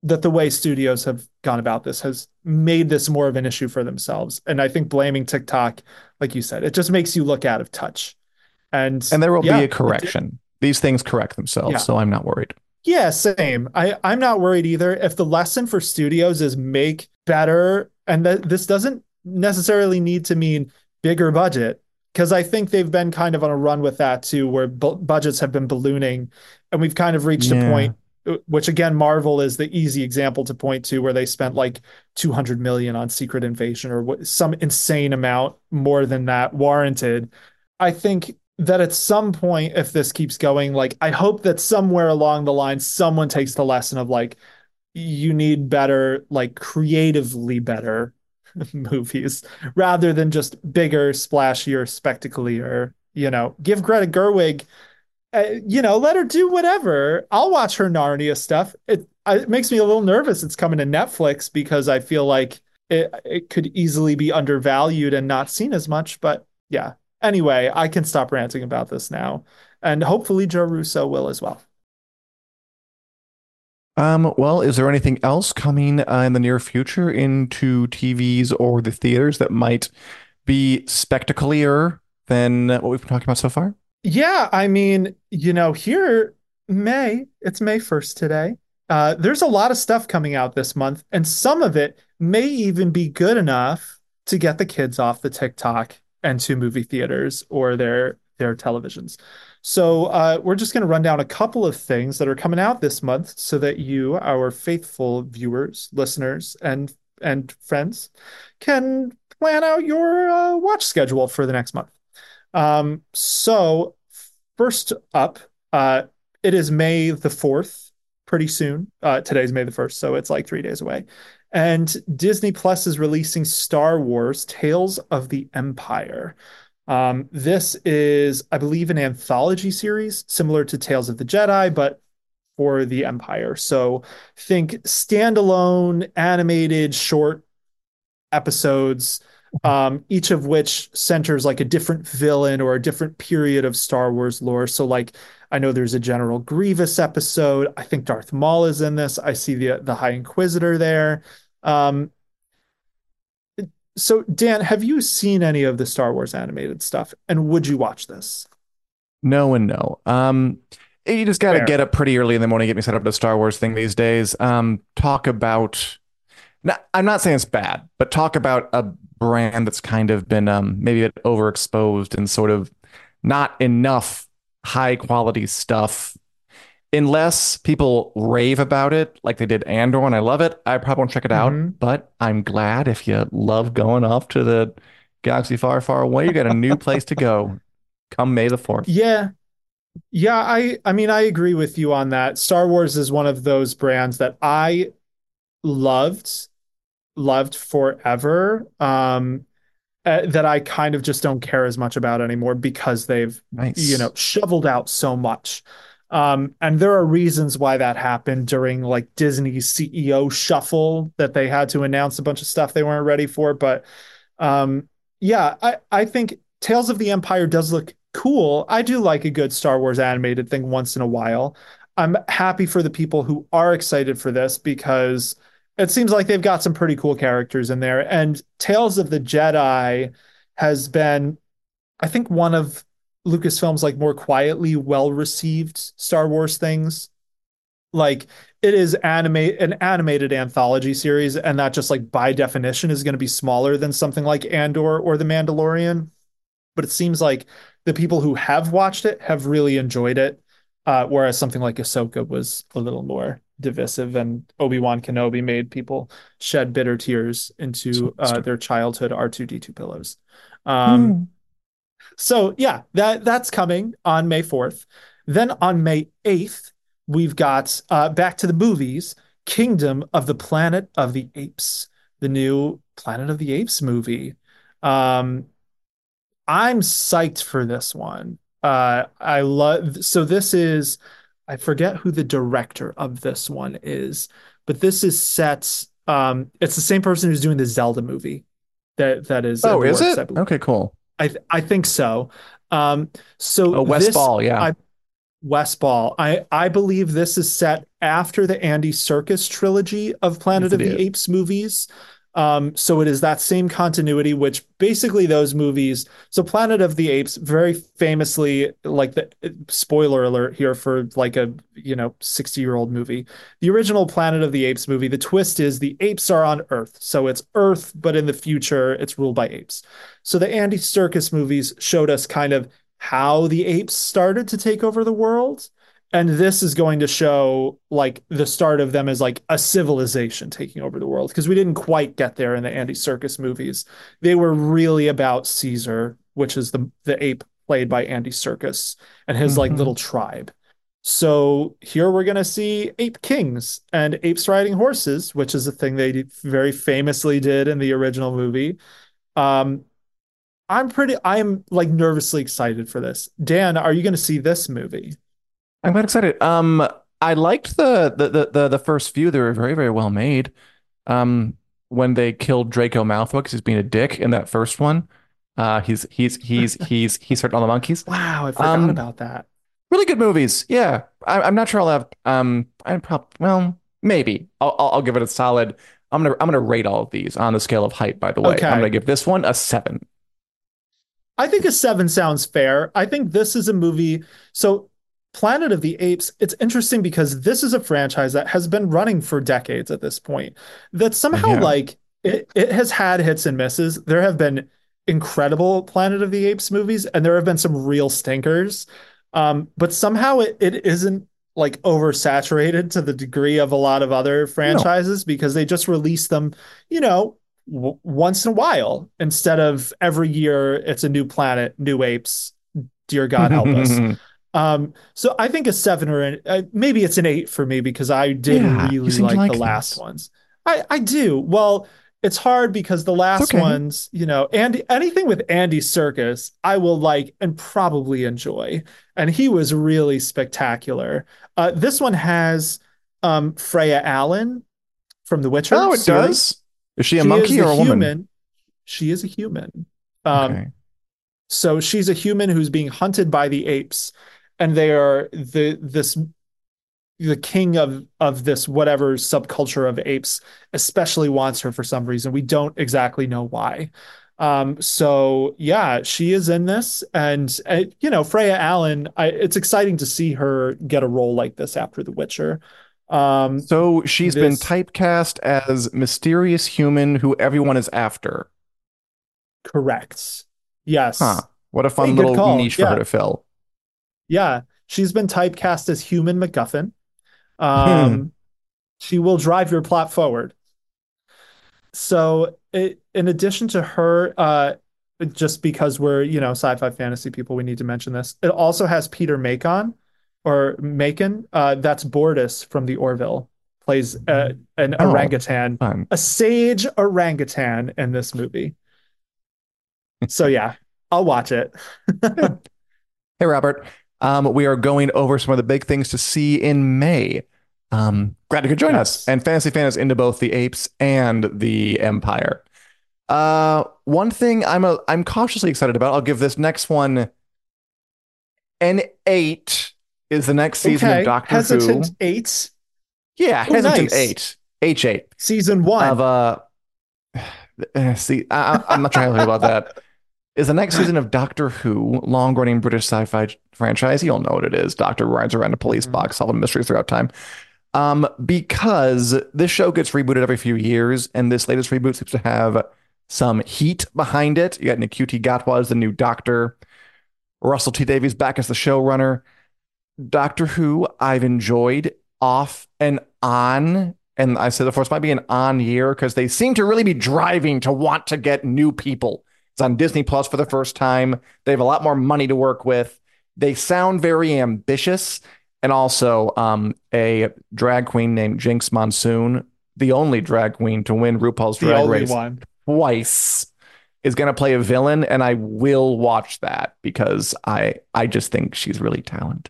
that the way studios have gone about this has made this more of an issue for themselves. And I think blaming TikTok, like you said, it just makes you look out of touch. And And there will yeah, be a correction. These things correct themselves, yeah. so I'm not worried. Yeah, same. I, I'm not worried either. If the lesson for studios is make better, and that this doesn't necessarily need to mean bigger budget, because I think they've been kind of on a run with that too, where bu- budgets have been ballooning, and we've kind of reached Yeah. a point, which again, Marvel is the easy example to point to, where they spent like two hundred million on Secret Invasion or what, some insane amount more than that warranted. I think that at some point, if this keeps going, like I hope that somewhere along the line, someone takes the lesson of like, you need better, like creatively better movies rather than just bigger, splashier, spectacular. You know, give Greta Gerwig, uh, you know, let her do whatever. I'll watch her Narnia stuff. It, it makes me a little nervous. It's coming to Netflix because I feel like it, it could easily be undervalued and not seen as much. But yeah. Anyway, I can stop ranting about this now, and hopefully Joe Russo will as well. Um, well, is there anything else coming uh, in the near future into T Vs or the theaters that might be spectacular than what we've been talking about so far? Yeah, I mean, you know, here, May, it's May first today. Uh, there's a lot of stuff coming out this month, and some of it may even be good enough to get the kids off the TikTok and to movie theaters or their their televisions. So uh, we're just going to run down a couple of things that are coming out this month so that you, our faithful viewers, listeners, and and friends, can plan out your uh, watch schedule for the next month. Um, so first up, uh, it is May the fourth, pretty soon. Uh, today's May the first, so it's like three days away. And Disney Plus is releasing Star Wars Tales of the Empire. Um, this is, I believe, an anthology series similar to Tales of the Jedi, but for the Empire. So think standalone animated short episodes, um, each of which centers like a different villain or a different period of Star Wars lore. So like I know there's a General Grievous episode. I think Darth Maul is in this. I see the the High Inquisitor there. Um, so Dan, have you seen any of the Star Wars animated stuff? And would you watch this? No and no. Um, you just got to Fair. get up pretty early in the morning, get me set up to the Star Wars thing these days. Um, talk about, now, I'm not saying it's bad, but talk about a brand that's kind of been um, maybe a bit overexposed and sort of not enough high quality stuff. Unless people rave about it like they did Andor and I love it, I probably won't check it out. Mhm. But I'm glad if you love going off to the galaxy far, far away, you got a new place to go come May the fourth. Yeah. Yeah, I I mean I agree with you on that. Star Wars is one of those brands that I loved loved forever. Um uh, that I kind of just don't care as much about anymore because they've, Nice. you know, shoveled out so much. Um, and there are reasons why that happened during like Disney's C E O shuffle that they had to announce a bunch of stuff they weren't ready for. But um, yeah, I, I think Tales of the Empire does look cool. I do like a good Star Wars animated thing once in a while. I'm happy for the people who are excited for this because it seems like they've got some pretty cool characters in there. And Tales of the Jedi has been, I think, one of Lucasfilm's like more quietly well-received Star Wars things. Like it is animate an animated anthology series, and that just like by definition is going to be smaller than something like Andor or The Mandalorian. But it seems like the people who have watched it have really enjoyed it. Uh, whereas something like Ahsoka was a little more divisive, and Obi-Wan Kenobi made people shed bitter tears into uh, their childhood R two D two pillows. Um, Mm. So yeah, that that's coming on May fourth. Then on May eighth, we've got uh, back to the movies, Kingdom of the Planet of the Apes, the new Planet of the Apes movie. Um, I'm psyched for this one. Uh, I love, so this is, I forget who the director of this one is, but this is set, um, it's the same person who's doing the Zelda movie that that is. Oh, in the is works, it? I believe. Okay, cool. I th- I think so. Um, so Oh, West this, Ball, yeah. I, Wes Ball. I, I believe this is set after the Andy Serkis trilogy of Planet Yes, of it the is. Apes movies. Um, so it is that same continuity, which basically those movies. So Planet of the Apes, very famously, like the spoiler alert here for like a you know sixty year old movie. The original Planet of the Apes movie, the twist is the apes are on Earth, so it's Earth, but in the future it's ruled by apes. So the Andy Serkis movies showed us kind of how the apes started to take over the world. And this is going to show like the start of them as like a civilization taking over the world because we didn't quite get there in the Andy Serkis movies. They were really about Caesar, which is the the ape played by Andy Serkis and his like Mhm. little tribe. So here we're going to see ape kings and apes riding horses, which is a thing they very famously did in the original movie. Um, I'm pretty, I'm like nervously excited for this. Dan, are you going to see this movie? I'm quite excited. Um, I liked the the the the, the first few. They were very, very well made. Um, when they killed Draco Malfoy because he's being a dick in that first one. Uh, he's he's he's he's he's hurting all the monkeys. Wow, I forgot Um, about that. really good movies. Yeah, I, I'm not sure I'll have. Um, I'm probably well, maybe I'll, I'll I'll give it a solid. I'm gonna I'm gonna rate all of these on the scale of hype. By the way, I'm Okay. gonna give this one a seven. I think a seven sounds fair. I think this is a movie. So, Planet of the Apes, it's interesting because this is a franchise that has been running for decades at this point. That somehow, Yeah. like, it, it has had hits and misses. There have been incredible Planet of the Apes movies, and there have been some real stinkers. Um, but somehow it, it isn't like oversaturated to the degree of a lot of other No. franchises because they just release them, you know, w- once in a while instead of every year it's a new planet, new apes. Dear God help us. Um, so I think a seven or an, uh, maybe it's an eight for me because I did Yeah, you really seem to like the like last these. ones. I I do. Well, it's hard because the It's last okay. ones, you know, and anything with Andy Serkis, I will like and probably enjoy. And he was really spectacular. Uh, this one has um Freya Allen from The Witcher Oh, it series. does. Is she a She is monkey the or a woman? human. She is a human. Um, Okay. so she's a human who's being hunted by the apes, and they are the this the king of of this whatever subculture of apes especially wants her for some reason. We don't exactly know why. Um, so yeah, she is in this, and uh, you know, Freya Allen. I, it's exciting to see her get a role like this after The Witcher. Um, So she's been this typecast as mysterious human who everyone is after. correct. Huh. Yes. What a Hey, fun good little call. niche for her Yeah. to fill. Yeah. She's been typecast as human MacGuffin. Hmm. Um, she will drive your plot forward. So, it, in addition to her, uh, just because we're, you know, sci-fi fantasy people, we need to mention this. It also has Peter Macon or Macon. Uh, that's Bordis from the Orville, plays uh, an Oh, orangutan, fun. a sage orangutan in this movie. So yeah, I'll watch it. Good. Hey, Robert. Um, we are going over some of the big things to see in May. Um, glad you could join us. Yes. And Fantasy Fan is into both the apes and the Empire. Uh, one thing I'm a I'm cautiously excited about. I'll give this next one an eight. Is the next season of Okay. Doctor Hesitant Who? eight. Yeah, Oh, hesitant nice. eight. H eight Season of one. uh. See, I, I- I'm not trying to think about that. Is the next season of Doctor Who, long-running British sci-fi franchise? You'll know what it is. Doctor rides around a police Mhm. box, solving mysteries throughout time. Um, because this show gets rebooted every few years, and this latest reboot seems to have some heat behind it. You got Nkuti Gatwa as the new Doctor, Russell T Davies back as the showrunner. Doctor Who, I've enjoyed off and on. And I said, of course, might be an on year because they seem to really be driving to want to get new people. It's on Disney Plus for the first time. They have a lot more money to work with. They sound very ambitious. And also, um, a drag queen named Jinx Monsoon, the only drag queen to win RuPaul's The Drag only Race one. twice, is going to play a villain. And I will watch that because I, I just think she's really talented.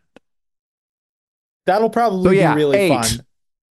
That'll So, probably be yeah, really eight. fun.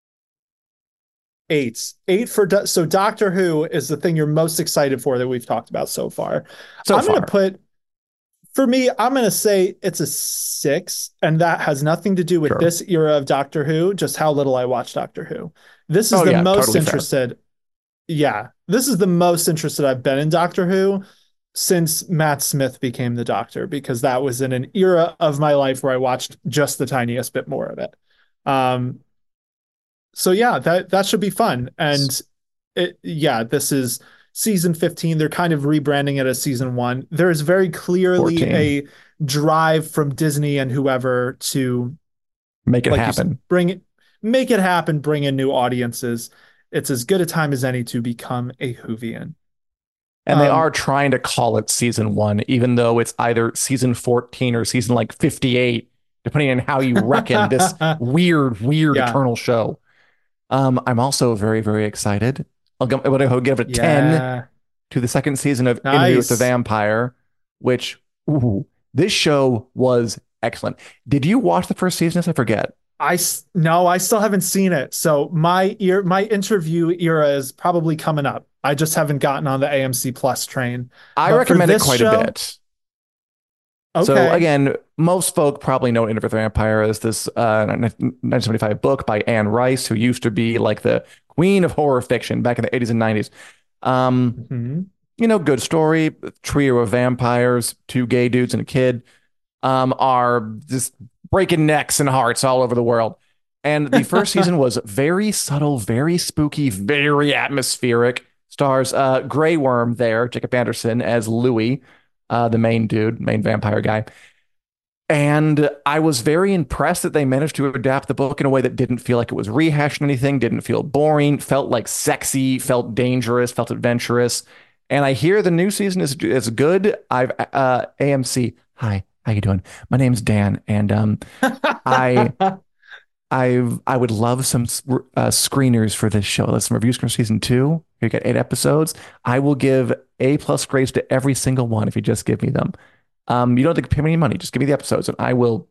Eight. Eight for Do- so Doctor Who is the thing you're most excited for that we've talked about so far. So I'm going far. to put For me, I'm going to say it's a six, and that has nothing to do with Sure. this era of Doctor Who, just how little I watch Doctor Who. This is Oh the yeah, most totally fair. interested. Yeah, this is the most interested I've been in Doctor Who since Matt Smith became the Doctor, because that was in an era of my life where I watched just the tiniest bit more of it. Um, so yeah, that that should be fun. And it, yeah, this is season fifteen. They're kind of rebranding it as season one. There is very clearly fourteen. a drive from Disney and whoever to, Make it like you happen. said, bring it, make it happen, bring in new audiences. It's as good a time as any to become a Whovian. And they Um, are trying to call it season one, even though it's either season fourteen or season like fifty-eight, depending on how you reckon this weird, weird Yeah. eternal show. Um, I'm also very, very excited. I'll give, I'll give it a ten Yeah. to the second season of Interview with the Nice. Vampire, which, ooh, this show was excellent. Did you watch the first season? I forget. I s- no, I still haven't seen it. So my ear, my interview era is probably coming up. I just haven't gotten on the A M C Plus train. I But for recommend it this quite show- a bit. Okay. So again, most folk probably know Interview with the Vampire as this uh, nineteen seventy-five book by Anne Rice, who used to be like the queen of horror fiction back in the eighties and nineties. Um, Mhm. you know, good story. Trio of vampires, two gay dudes and a kid, um, are just breaking necks and hearts all over the world. And the first season was very subtle, very spooky, very atmospheric. Stars uh, Grey Worm there, Jacob Anderson as Louis, uh, the main dude, main vampire guy. And I was very impressed that they managed to adapt the book in a way that didn't feel like it was rehashing anything, didn't feel boring, felt like sexy, felt dangerous, felt adventurous. And I hear the new season is is good. I've uh, A M C. Hi, how you doing? My name's Dan, and um, I I I would love some uh, screeners for this show. Let's some reviews for season two. You got eight episodes. I will give A plus grades to every single one if you just give me them. Um, you don't have to pay me any money. Just give me the episodes, and I will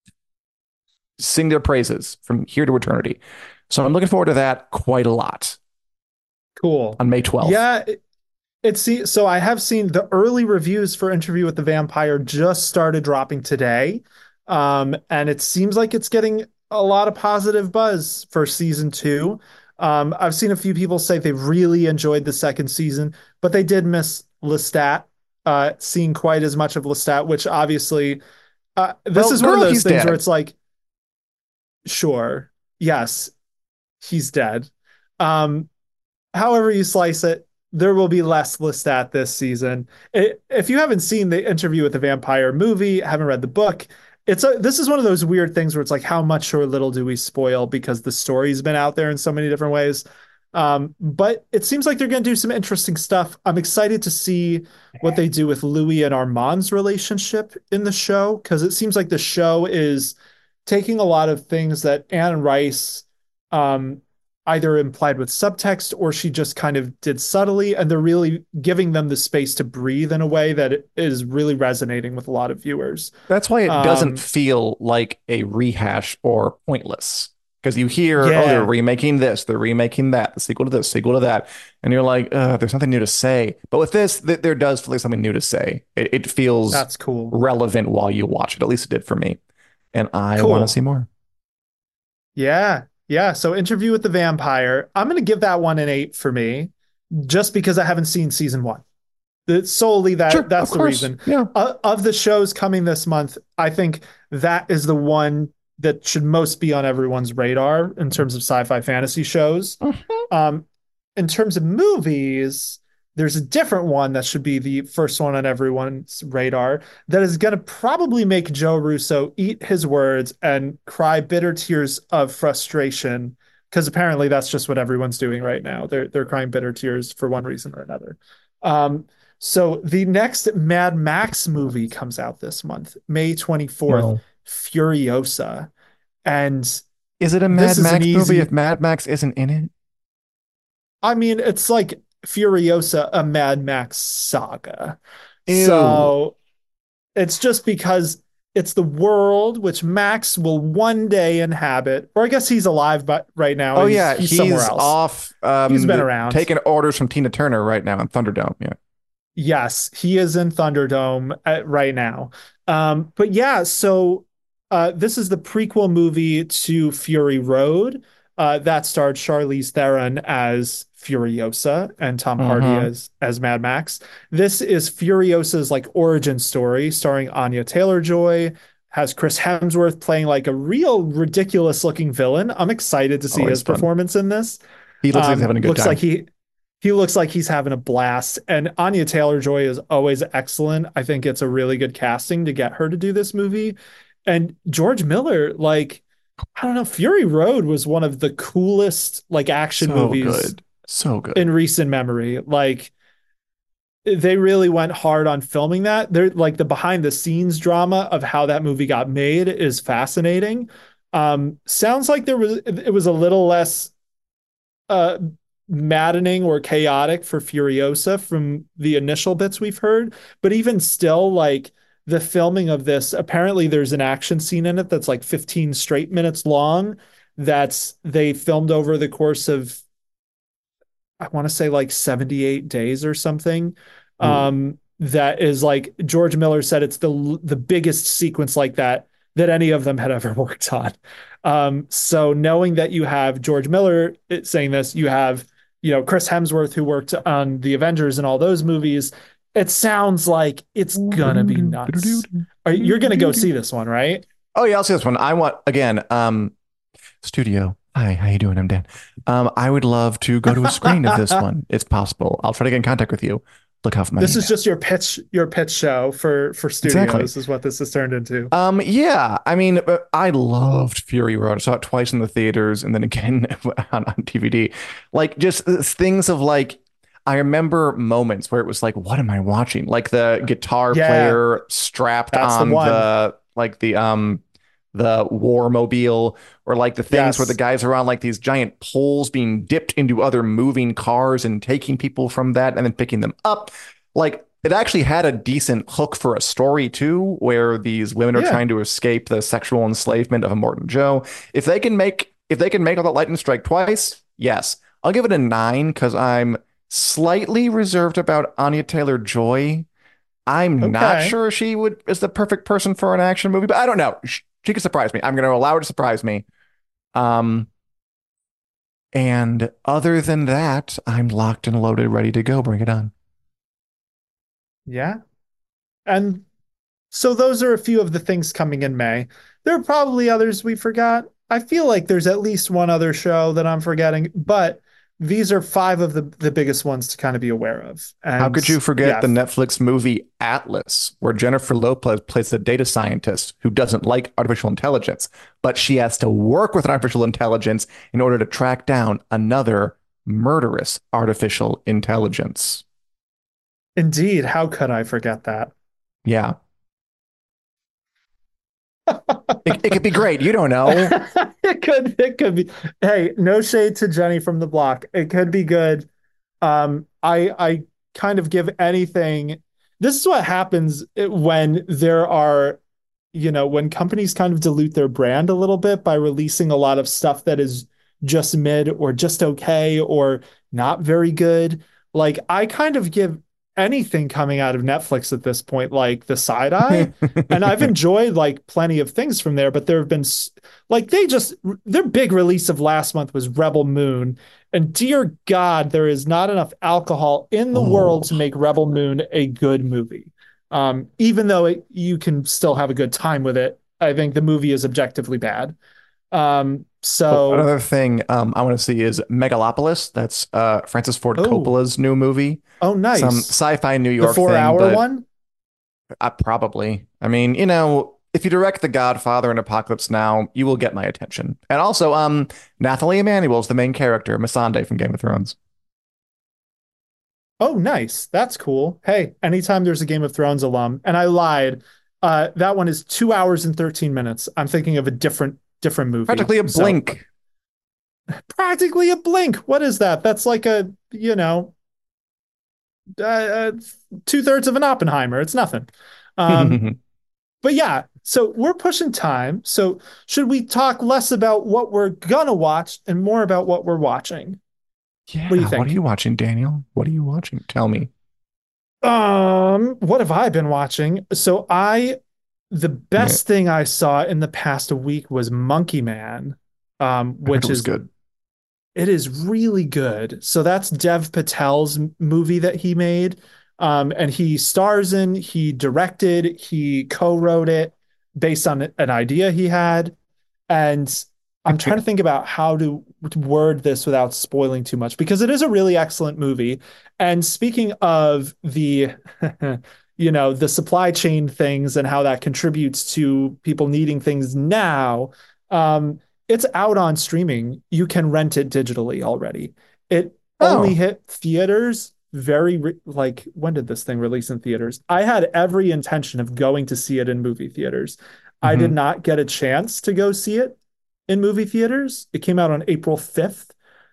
sing their praises from here to eternity. So I'm looking forward to that quite a lot Cool. on May twelfth. Yeah. It, it's see, so I have seen the early reviews for Interview with the Vampire just started dropping today. Um, and it seems like it's getting a lot of positive buzz for season two. Um, I've seen a few people say they really enjoyed the second season, but they did miss Lestat, uh, seeing quite as much of Lestat, which obviously, uh, this Well, is one of girl, those he's things dead. where it's like, sure, yes, he's dead. Um, however you slice it, there will be less Lestat this season. It, if you haven't seen the Interview with the Vampire movie, haven't read the book, it's a, this is one of those weird things where it's like, how much or little do we spoil because the story's been out there in so many different ways. Um, but it seems like they're going to do some interesting stuff. I'm excited to see what they do with Louis and Armand's relationship in the show, because it seems like the show is taking a lot of things that Anne Rice um, either implied with subtext or she just kind of did subtly, and they're really giving them the space to breathe in a way that is really resonating with a lot of viewers. That's why it Um, doesn't feel like a rehash or pointless. Because you hear, Yeah. oh, they're remaking this, they're remaking that, the sequel to this, sequel to that. And you're like, uh, there's nothing new to say. But with this, th- there does feel like something new to say. It, it feels That's cool. relevant while you watch it. At least it did for me. And I Cool. want to see more. Yeah. Yeah. So Interview with the Vampire, I'm going to give that one an eight for me, just because I haven't seen season one. It's solely that Sure, that's of the course. reason. Yeah. Uh, of the shows coming this month, I think that is the one that should most be on everyone's radar in terms of sci-fi fantasy shows. Um, in terms of movies, there's a different one that should be the first one on everyone's radar that is going to probably make Joe Russo eat his words and cry bitter tears of frustration, because apparently that's just what everyone's doing right now. They're they're crying bitter tears for one reason or another. Um, so the next Mad Max movie comes out this month, May twenty-fourth, Well, Furiosa. And is it a This Mad is an Max movie easy- if Mad Max isn't in it? I mean, it's like Furiosa, a Mad Max saga. Ew. So it's just because it's the world which Max will one day inhabit, or I guess he's alive, but right now, Oh, he's, yeah. he's, He's, somewhere else. off. Um, He's been around. Taking orders from Tina Turner right now in Thunderdome. Yeah. Yes, he is in Thunderdome uh, right now. Um, but yeah, so uh, this is the prequel movie to Fury Road uh, that starred Charlize Theron as Furiosa and Tom Hardy Mm-hmm. as as Mad Max. This is Furiosa's like origin story, starring Anya Taylor-Joy. Has Chris Hemsworth playing like a real ridiculous looking villain. I'm excited to see Always his fun. performance in this. He looks like he's Um, having a good looks like time. he he looks like he's having a blast. And Anya Taylor-Joy is always excellent. I think it's a really good casting to get her to do this movie. And George Miller, like, I don't know, Fury Road was one of the coolest like action So movies good. So good. in recent memory. Like they really went hard on filming that. They're like the behind the scenes drama of how that movie got made is fascinating. Um, sounds like there was it was a little less uh maddening or chaotic for Furiosa from the initial bits we've heard, but even still, like the filming of this, apparently there's an action scene in it that's like fifteen straight minutes long. That's they filmed over the course of I want to say like seventy-eight days or something. Ooh. Um, that is like George Miller said it's the the biggest sequence like that that any of them had ever worked on. Um, so knowing that you have George Miller saying this, you have you know Chris Hemsworth who worked on the Avengers and all those movies. It sounds like it's gonna be nuts. Are, you're gonna go see this one, right? Oh yeah, I'll see this one. I want again, um, studio. Hi, how you doing? I'm Dan. Um, I would love to go to a screen of this one. It's possible. I'll try to get in contact with you. Look out for my This email. is just your pitch, your pitch show for for studios. Exactly. Is what this has turned into. Um, yeah, I mean, uh, I loved Fury Road. I saw it twice in the theaters and then again on, on D V D. Like just uh, things of like, I remember moments where it was like, what am I watching? Like the guitar Yeah, player strapped that's the on one. the like the um the war mobile, or like the things where the Yes. guys are on like these giant poles being dipped into other moving cars and taking people from that and then picking them up. Like it actually had a decent hook for a story too, where these women are Yeah. trying to escape the sexual enslavement of Immortan Joe. If they can make if they can make all that lightning strike twice, yes. I'll give it a nine because I'm slightly reserved about Anya Taylor-Joy. I'm not Okay. sure she would is the perfect person for an action movie, but I don't know. She, she could surprise me. I'm going to allow her to surprise me. Um, and other than that, I'm locked and loaded, ready to go. Bring it on. Yeah. And so those are a few of the things coming in May. There are probably others we forgot. I feel like there's at least one other show that I'm forgetting, but these are five of the the biggest ones to kind of be aware of. How And could you forget yeah, the Netflix movie Atlas, where Jennifer Lopez plays a data scientist who doesn't like artificial intelligence, but she has to work with artificial intelligence in order to track down another murderous artificial intelligence? indeed, how could I forget that? Yeah. It, it could be great. You don't know. It could it could be. Hey, no shade to Jenny from the block. It could be good. Um, I I kind of give anything. This is what happens when there are, you know, when companies kind of dilute their brand a little bit by releasing a lot of stuff that is just mid or just okay or not very good. Like I kind of give anything coming out of Netflix at this point like the side eye, and I've enjoyed like plenty of things from there, but there have been like they just their big release of last month was Rebel Moon, and dear God, there is not enough alcohol in the world Oh, to make Rebel Moon a good movie. Um, even though it, you can still have a good time with it, I think the movie is objectively bad. Um, oh, so, another thing um, I want to see is Megalopolis. That's uh, Francis Ford oh, Coppola's new movie. oh, Some nice. sci-fi New The York four thing, hour but one. I probably. I mean, you know, if you direct The Godfather and Apocalypse Now, you will get my attention. And also, um, Nathalie Emmanuel is the main character, Missandei from Game of Thrones. Oh, nice. That's cool. Hey, anytime there's a Game of Thrones alum, and I lied, uh, that one is two hours and thirteen minutes. I'm thinking of a different different movie. Practically a So blink. practically a blink. What is that? That's like a, you know, uh, uh, two thirds of an Oppenheimer. It's nothing. Um, but yeah, so we're pushing time. So should we talk less about what we're gonna watch and more about what we're watching? What do you Yeah, what are think? you watching, Daniel? What are you watching? Tell me. Um, what have I been watching? So I, the Yeah, best thing I saw in the past week was Monkey Man, um, I heard which it was is good. it is really good. So that's Dev Patel's m- movie that he made. Um, and he stars in, he directed, he co-wrote it based on an idea he had. And I'm trying to think about how to word this without spoiling too much because it is a really excellent movie. And speaking of the, you know, the supply chain things and how that contributes to people needing things now, um, it's out on streaming. You can rent it digitally already. It only Oh, hit theaters very re- like when did this thing release in theaters? I had every intention of going to see it in movie theaters. I did hmm. not get a chance to go see it in movie theaters. It came out on April fifth.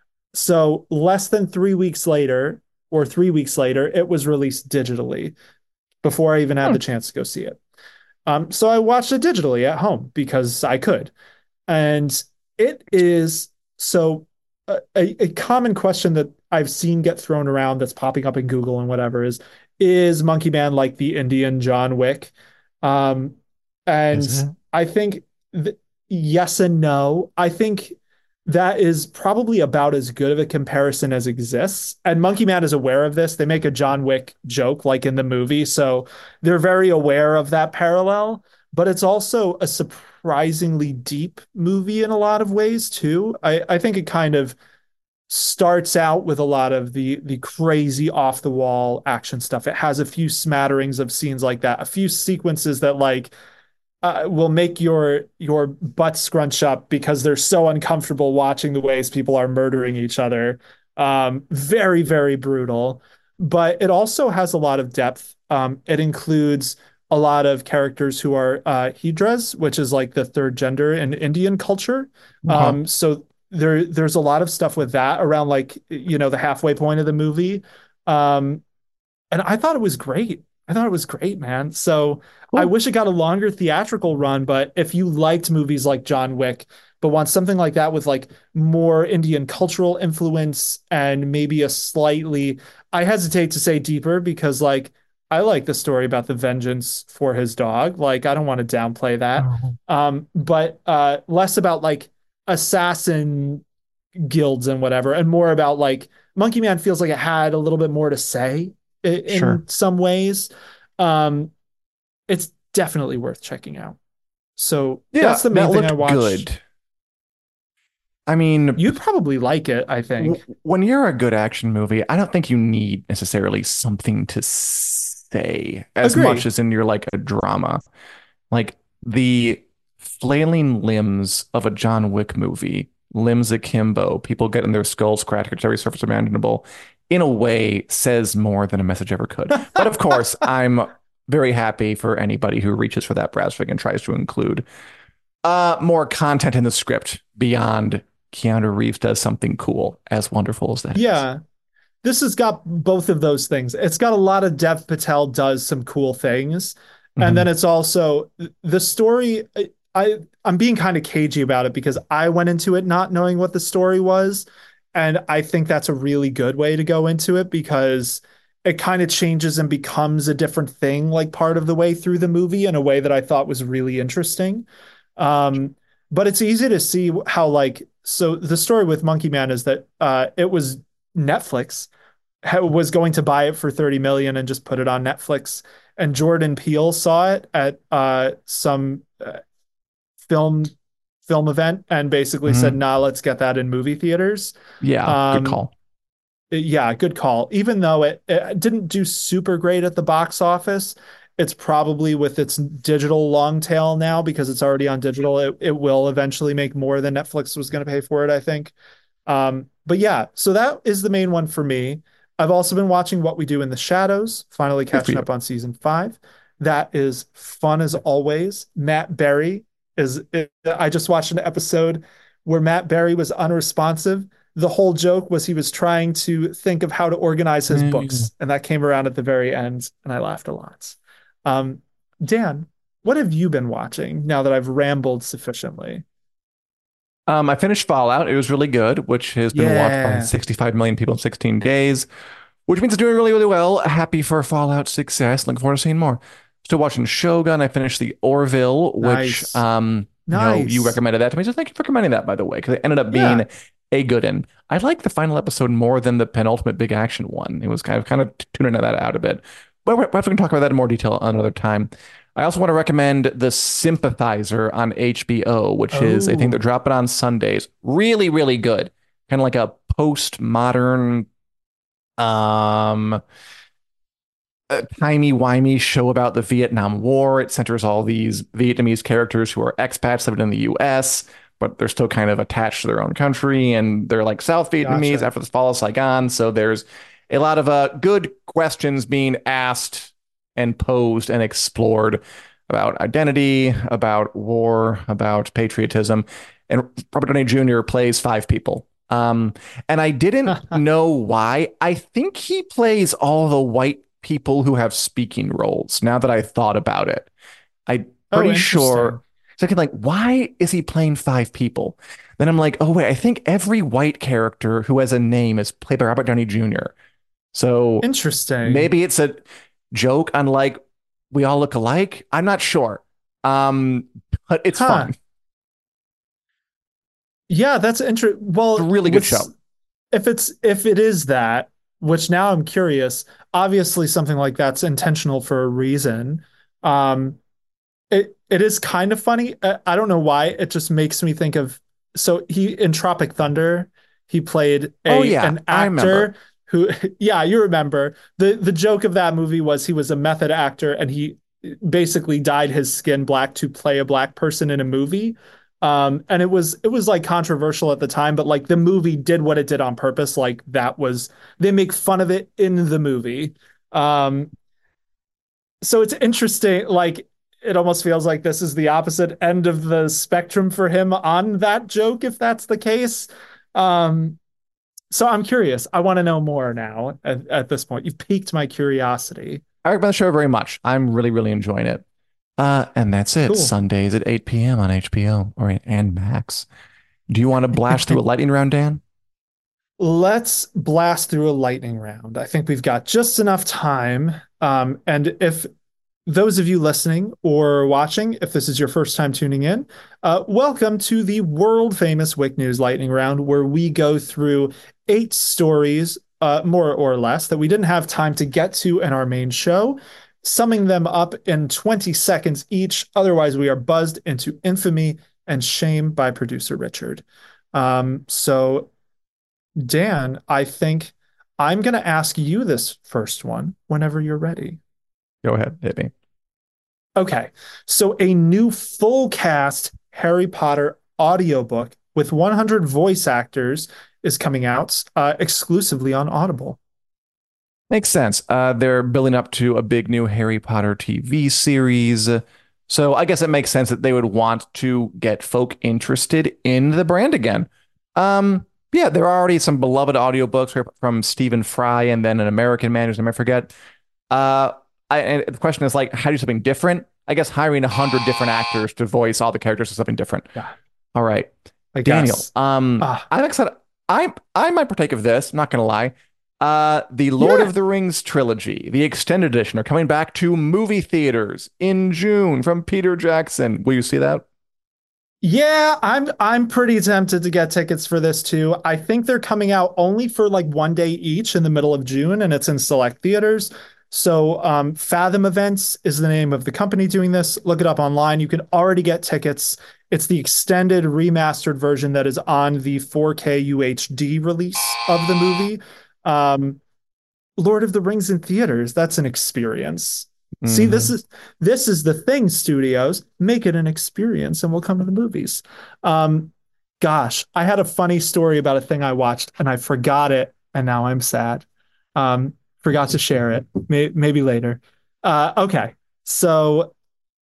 So less than three weeks later, or three weeks later, it was released digitally before I even had Hmm. the chance to go see it. Um, so I watched it digitally at home because I could. And it is so a, a common question that I've seen get thrown around that's popping up in Google and whatever is is Monkey Man like the Indian John Wick? Um, Is and it? I think th- yes and no. I think that is probably about as good of a comparison as exists. And Monkey Man is aware of this. They make a John Wick joke like in the movie. So they're very aware of that parallel, but it's also a surprisingly deep movie in a lot of ways too. I, I think it kind of starts out with a lot of the the crazy off the wall action stuff. It has a few smatterings of scenes like that, a few sequences that like uh, will make your your butt scrunch up because they're so uncomfortable watching the ways people are murdering each other. Um, very, very brutal. But it also has a lot of depth. Um, it includes a lot of characters who are uh, Hydras, which is like the third gender in Indian culture. Uh-huh. Um, so there there's a lot of stuff with that around like you know the halfway point of the movie. Um, and I thought it was great. I thought it was great, man. So I Cool. wish it got a longer theatrical run, but if you liked movies like John Wick, but want something like that with like more Indian cultural influence and maybe a slightly, I hesitate to say deeper because like I like the story about the vengeance for his dog. Like I don't want to downplay that. Oh, Um, but uh less about like assassin guilds and whatever, and more about like Monkey Man feels like it had a little bit more to say sure. in some ways. Um, it's definitely worth checking out. So that's Yeah, the main that thing I looked watched. good. I mean, You'd probably like it, I w think. when you're a good action movie, I don't think you need necessarily something to say as much Agree. as in you're like a drama. Like the flailing limbs of a John Wick movie, limbs akimbo, people getting their skulls cracked at every surface imaginable, in a way says more than a message ever could. But of course, I'm very happy for anybody who reaches for that brass ring and tries to include uh more content in the script beyond Keanu Reeves does something cool, as wonderful as that is. Yeah. This has got both of those things. It's got a lot of Dev Patel does some cool things. And then Mhm. it's also the story. I I'm being kind of cagey about it because I went into it not knowing what the story was. And I think that's a really good way to go into it because it kind of changes and becomes a different thing like part of the way through the movie in a way that I thought was really interesting. Um, but it's easy to see how like so the story with Monkey Man is that uh, it was Netflix was going to buy it for thirty million and just put it on Netflix. And Jordan Peele saw it at uh, some uh, film film event and basically said, Mhm. "Nah, let's get that in movie theaters." Yeah, good Um, call. yeah, good call. Even though it, it didn't do super great at the box office, it's probably with its digital long tail now because it's already on digital. It, it will eventually make more than Netflix was going to pay for it, I think. Um, but yeah, so that is the main one for me. I've also been watching What We Do in the Shadows, finally Good for catching you. up on season five. That is fun as always. Matt Berry is, I just watched an episode where Matt Berry was unresponsive. The whole joke was he was trying to think of how to organize his Mm. books, and that came around at the very end, and I laughed a lot. Um, Dan, what have you been watching now that I've rambled sufficiently? Um, I finished Fallout. It was really good, which has been watched by Yeah. sixty-five million people in sixteen days. which means it's doing really, really well. Happy for Fallout success. Looking forward to seeing more. Still watching Shogun. I finished the Orville, which Nice. um, you know, you Nice. recommended that to me. So thank you for recommending that, by the way, because it ended up Yeah. being a good one. I like the final episode more than the penultimate big action one. It was kind of kind of tuning that out a bit. But we're- perhaps we can talk about that in more detail another time. I also want to recommend The Sympathizer on H B O, which is, I think they're Oh. dropping on Sundays. Really, really good. Kind of like a postmodern, um, a timey-wimey show about the Vietnam War. It centers all these Vietnamese characters who are expats living in the U S, but they're still kind of attached to their own country, and they're like South Vietnamese Gotcha. after the fall of Saigon. So there's a lot of uh, good questions being asked and posed and explored about identity, about war, about patriotism. And Robert Downey Junior plays five people. Um, and I didn't know why. I think he plays all the white people who have speaking roles, now that I thought about it. I'm Oh, pretty interesting. sure. So I can like, why is he playing five people? Then I'm like, oh wait, I think every white character who has a name is played by Robert Downey Junior So Interesting. maybe it's a joke on like we all look alike. I'm not sure. Um, but it's Huh. fun. Yeah, that's interesting. Well, It's a really good with- show. If it's if it is that, which now I'm curious, obviously something like that's intentional for a reason. Um, it it is kind of funny. I, I don't know why. It just makes me think of so he in Tropic Thunder, he played a Oh, yeah, an I remember. actor who yeah, you remember. The the joke of that movie was he was a method actor and he basically dyed his skin black to play a black person in a movie. Um, and it was it was like controversial at the time, but like the movie did what it did on purpose. Like that was they make fun of it in the movie. Um, so it's interesting. Like it almost feels like this is the opposite end of the spectrum for him on that joke, if that's the case. Um, so I'm curious. I want to know more now at, at this point. You've piqued my curiosity. I recommend the show very much. I'm really, really enjoying it. Uh, and that's it. Cool. Sundays at eight p.m. on H B O or and Max. Do you want to blast through a lightning round, Dan? Let's blast through a lightning round. I think we've got just enough time. Um, and if those of you listening or watching, if this is your first time tuning in, uh, welcome to the world famous Wick News Lightning Round, where we go through eight stories, uh, more or less, that we didn't have time to get to in our main show, summing them up in twenty seconds each. Otherwise, we are buzzed into infamy and shame by producer Richard. Um, so, Dan, I think I'm going to ask you this first one whenever you're ready. Go ahead, hit me. Okay, so a new full cast Harry Potter audiobook with one hundred voice actors is coming out uh, exclusively on Audible. Makes sense. Uh, they're building up to a big new Harry Potter T V series. So I guess it makes sense that they would want to get folk interested in the brand again. Um, yeah, there are already some beloved audiobooks from Stephen Fry and then an American man whose name I forget. Uh, I, and the question is like, how do you do something different? I guess hiring a hundred different actors to voice all the characters is something different. Yeah. All right, I Daniel. guess. Um, Ah. I'm excited. I I might partake of this. Not gonna lie. Uh, the Lord Yeah. of the Rings trilogy, the extended edition, are coming back to movie theaters in June from Peter Jackson. Will you see that? Yeah, I'm I'm pretty tempted to get tickets for this too. I think they're coming out only for like one day each in the middle of June, and it's in select theaters. So um, Fathom Events is the name of the company doing this. Look it up online. You can already get tickets. It's the extended remastered version that is on the four K U H D release of the movie. Um, Lord of the Rings in theaters, that's an experience. See, this is this is the thing, studios. Make it an experience and we'll come to the movies. Um, gosh, I had a funny story about a thing I watched and I forgot it, and now I'm sad. Um, forgot to share it. May, maybe later. Uh, okay, so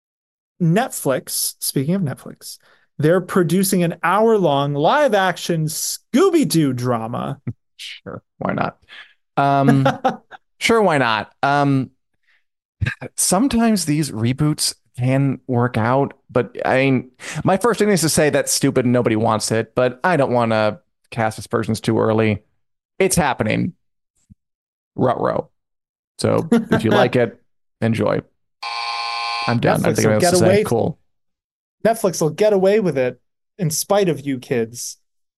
Netflix, speaking of Netflix, they're producing an hour-long live-action Scooby-Doo drama. Sure, why not? Um, sure, why not? Um, sometimes these reboots can work out, but I mean, my first thing is to say that's stupid and nobody wants it, but I don't want to cast aspersions too early. It's happening. Ruh-roh. So if you like it, enjoy. I'm done. Netflix I think will I'm get to say away- cool. Netflix will get away with it in spite of you kids.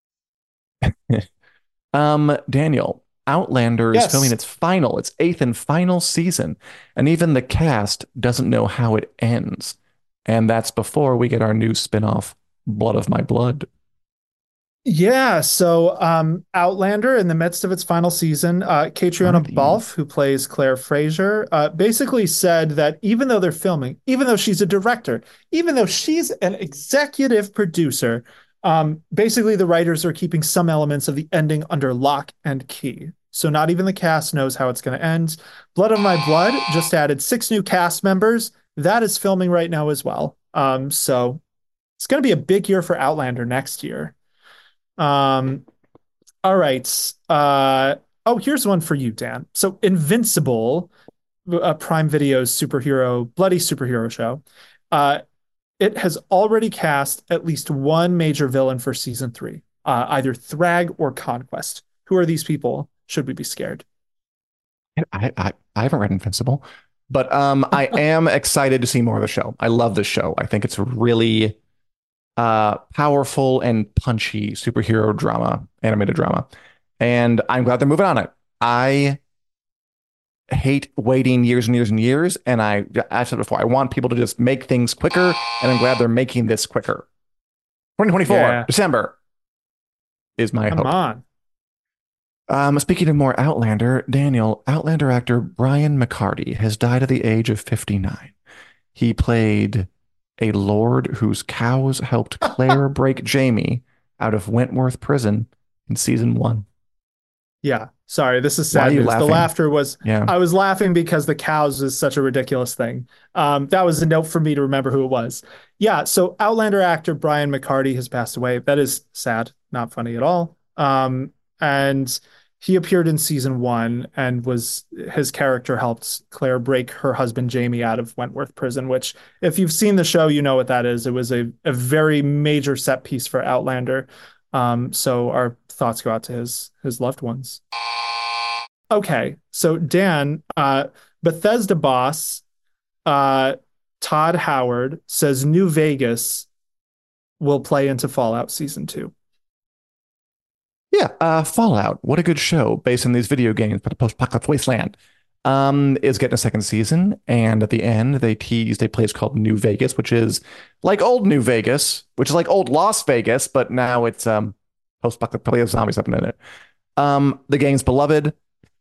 um, Daniel, Outlander is Yes. filming its final, its eighth and final season, and even the cast doesn't know how it ends. And that's before we get our new spin-off, Blood of My Blood. Yeah, so um, Outlander, in the midst of its final season, uh, Catriona Indeed. Balfe, who plays Claire Fraser, uh, basically said that even though they're filming, even though she's a director, even though she's an executive producer, um, basically the writers are keeping some elements of the ending under lock and key. So not even the cast knows how it's going to end. Blood of My Blood just added six new cast members. That is filming right now as well. Um, so it's going to be a big year for Outlander next year. Um, all right. Uh, oh, here's one for you, Dan. So Invincible, uh, Prime Video's superhero, bloody superhero show, uh, it has already cast at least one major villain for season three, uh, either Thrag or Conquest. Who are these people? Should we be scared? I, I, I haven't read Invincible, but um, I am excited to see more of the show. I love this show. I think it's really uh, powerful and punchy superhero drama, animated drama. And I'm glad they're moving on it. I hate waiting years and years and years. And I, I said before, I want people to just make things quicker. And I'm glad they're making this quicker. twenty twenty-four, Yeah. December is my Come hope. on. Um, speaking of more Outlander, Daniel, Outlander actor Brian McCarty has died at the age of fifty-nine. He played a lord whose cows helped Claire break Jamie out of Wentworth Prison in season one. Yeah. Sorry, this is Why are sad you news. The laughing? laughter was, Yeah. I was laughing because the cows is such a ridiculous thing. Um, that was a note for me to remember who it was. Yeah. So Outlander actor Brian McCarty has passed away. That is sad, not funny at all. Um, and he appeared in season one and was his character helped Claire break her husband Jamie out of Wentworth Prison, which if you've seen the show, you know what that is. It was a, a very major set piece for Outlander. Um, so our thoughts go out to his his loved ones. Okay, so Dan, uh, Bethesda boss uh, Todd Howard says New Vegas will play into Fallout Season two. Yeah, uh, Fallout. What a good show based on these video games, but a post-apocalyptic wasteland. Um, is getting a second season, and at the end they teased a place called New Vegas, which is like old New Vegas, which is like old Las Vegas, but now it's um post-apocalyptic, probably has zombies up in it. Um, the game's beloved,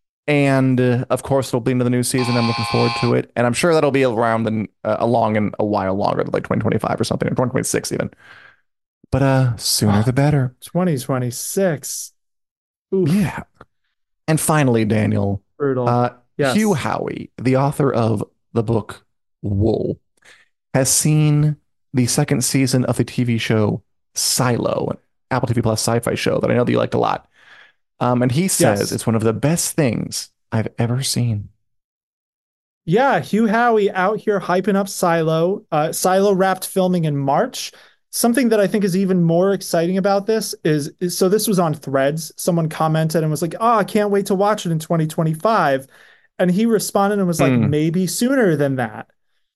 and uh, of course it'll be into the new season. I'm looking forward to it, and I'm sure that'll be around and uh, along in a while longer, like twenty twenty-five or something, or twenty twenty-six even. But uh, sooner the better. twenty twenty-six. Oof, Yeah. And finally, Daniel, brutal. uh, Yes. Hugh Howey, the author of the book Wool, has seen the second season of the T V show Silo, an Apple T V Plus sci-fi show that I know that you liked a lot. Um, and he says Yes. it's one of the best things I've ever seen. Yeah, Hugh Howey out here hyping up Silo. Uh, Silo wrapped filming in March. Something that I think is even more exciting about this is, is so this was on Threads. Someone commented and was like, oh, I can't wait to watch it in twenty twenty-five. And he responded and was like, Hmm. maybe sooner than that.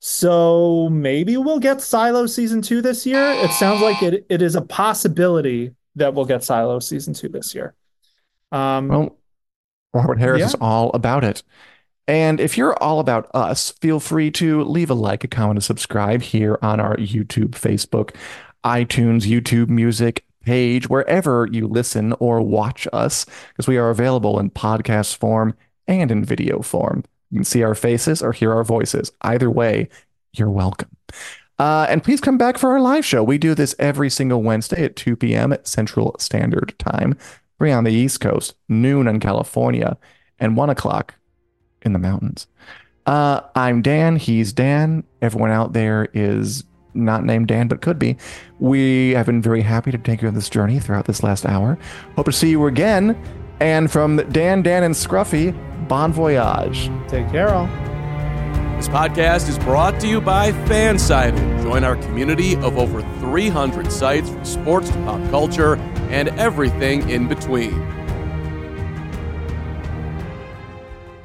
So maybe we'll get Silo season two this year. It sounds like it it is a possibility that we'll get Silo season two this year. Um, Well, Robert Harris Yeah. is all about it. And if you're all about us, feel free to leave a like, a comment, and subscribe here on our YouTube, Facebook, iTunes, YouTube Music page, wherever you listen or watch us, because we are available in podcast form and in video form. You can see our faces or hear our voices. Either way, you're welcome. Uh, and please come back for our live show. We do this every single Wednesday at two p.m. at Central Standard Time, three on the East Coast, noon in California, and one o'clock in the mountains. Uh, I'm Dan. He's Dan. Everyone out there is not named Dan, but could be. We have been very happy to take you on this journey throughout this last hour. Hope to see you again. And from Dan, Dan, and Scruffy, bon voyage. take care, all. This podcast is brought to you by Fansided. Join our community of over three hundred sites from sports to pop culture and everything in between.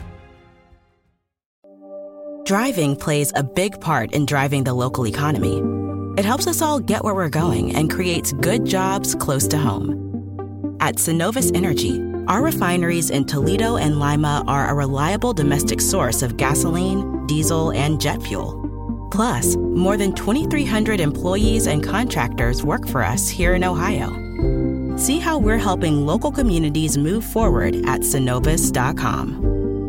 Driving plays a big part in driving the local economy. It helps us all get where we're going and creates good jobs close to home. At Synovus Energy, our refineries in Toledo and Lima are a reliable domestic source of gasoline, diesel, and jet fuel. Plus, more than twenty-three hundred employees and contractors work for us here in Ohio. See how we're helping local communities move forward at Synovus dot com.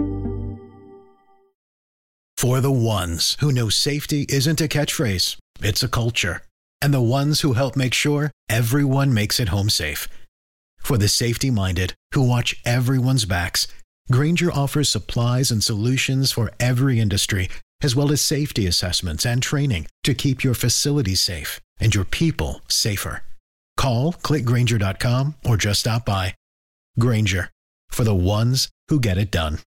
For the ones who know safety isn't a catchphrase, it's a culture. And the ones who help make sure everyone makes it home safe. For the safety-minded who watch everyone's backs, Grainger offers supplies and solutions for every industry, as well as safety assessments and training to keep your facilities safe and your people safer. Call, click Grainger dot com, or just stop by. Grainger, for the ones who get it done.